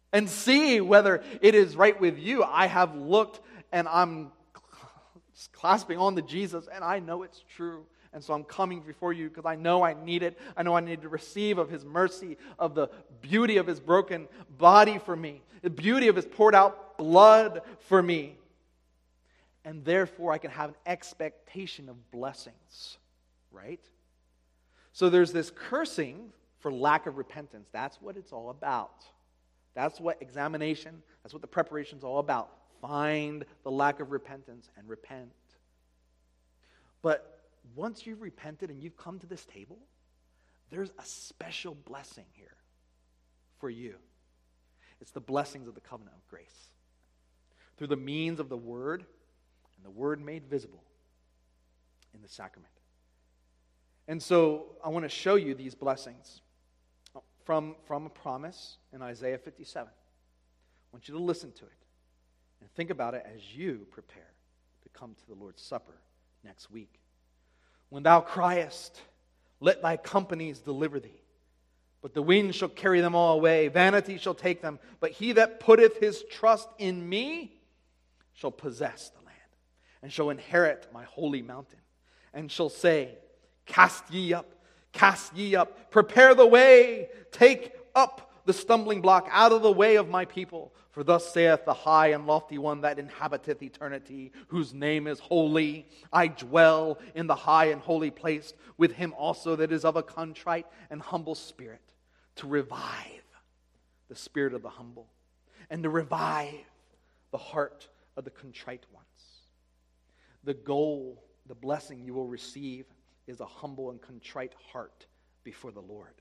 Speaker 1: and see whether it is right with you. I have looked and I'm clasping on to Jesus, and I know it's true. And so I'm coming before you because I know I need it. I know I need to receive of His mercy, of the beauty of His broken body for me, the beauty of His poured out blood for me. And therefore I can have an expectation of blessings, right? So there's this cursing for lack of repentance. That's what it's all about. That's what examination, that's what the preparation is all about. Find the lack of repentance and repent. But once you've repented and you've come to this table, there's a special blessing here for you. It's the blessings of the covenant of grace. Through the means of the Word, and the Word made visible in the sacrament. And so I want to show you these blessings from, from a promise in Isaiah fifty-seven. I want you to listen to it and think about it as you prepare to come to the Lord's Supper next week. When thou criest, let thy companies deliver thee. But the wind shall carry them all away, vanity shall take them. But he that putteth his trust in me shall possess the land, and shall inherit my holy mountain, and shall say, cast ye up, cast ye up, prepare the way, take up the stumbling block out of the way of my people. For thus saith the high and lofty one that inhabiteth eternity, whose name is holy. I dwell in the high and holy place with him also that is of a contrite and humble spirit, to revive the spirit of the humble, and to revive the heart of the contrite ones. The goal, the blessing you will receive is a humble and contrite heart before the Lord.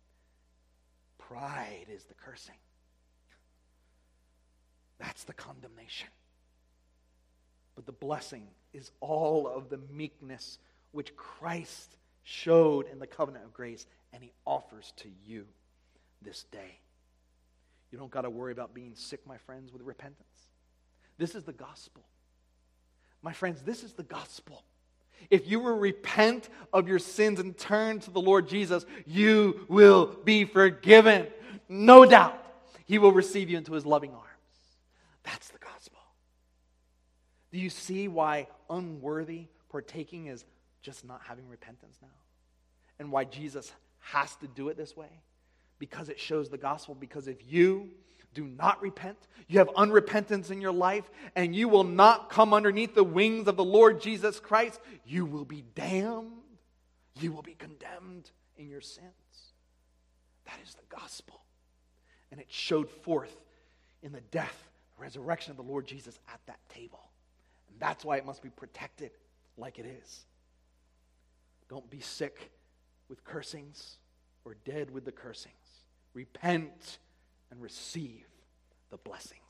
Speaker 1: Pride is the cursing. That's the condemnation. But the blessing is all of the meekness which Christ showed in the covenant of grace, and He offers to you this day. You don't got to worry about being sick, my friends, with repentance. This is the gospel. My friends, this is the gospel. If you will repent of your sins and turn to the Lord Jesus, you will be forgiven. No doubt. He will receive you into His loving arms. That's the gospel. Do you see why unworthy partaking is just not having repentance now? And why Jesus has to do it this way? Because it shows the gospel. Because if you do not repent, you have unrepentance in your life, and you will not come underneath the wings of the Lord Jesus Christ, you will be damned. You will be condemned in your sins. That is the gospel. And it showed forth in the death, resurrection of the Lord Jesus at that table. And that's why it must be protected like it is. Don't be sick with cursings or dead with the cursings. Repent and receive the blessing.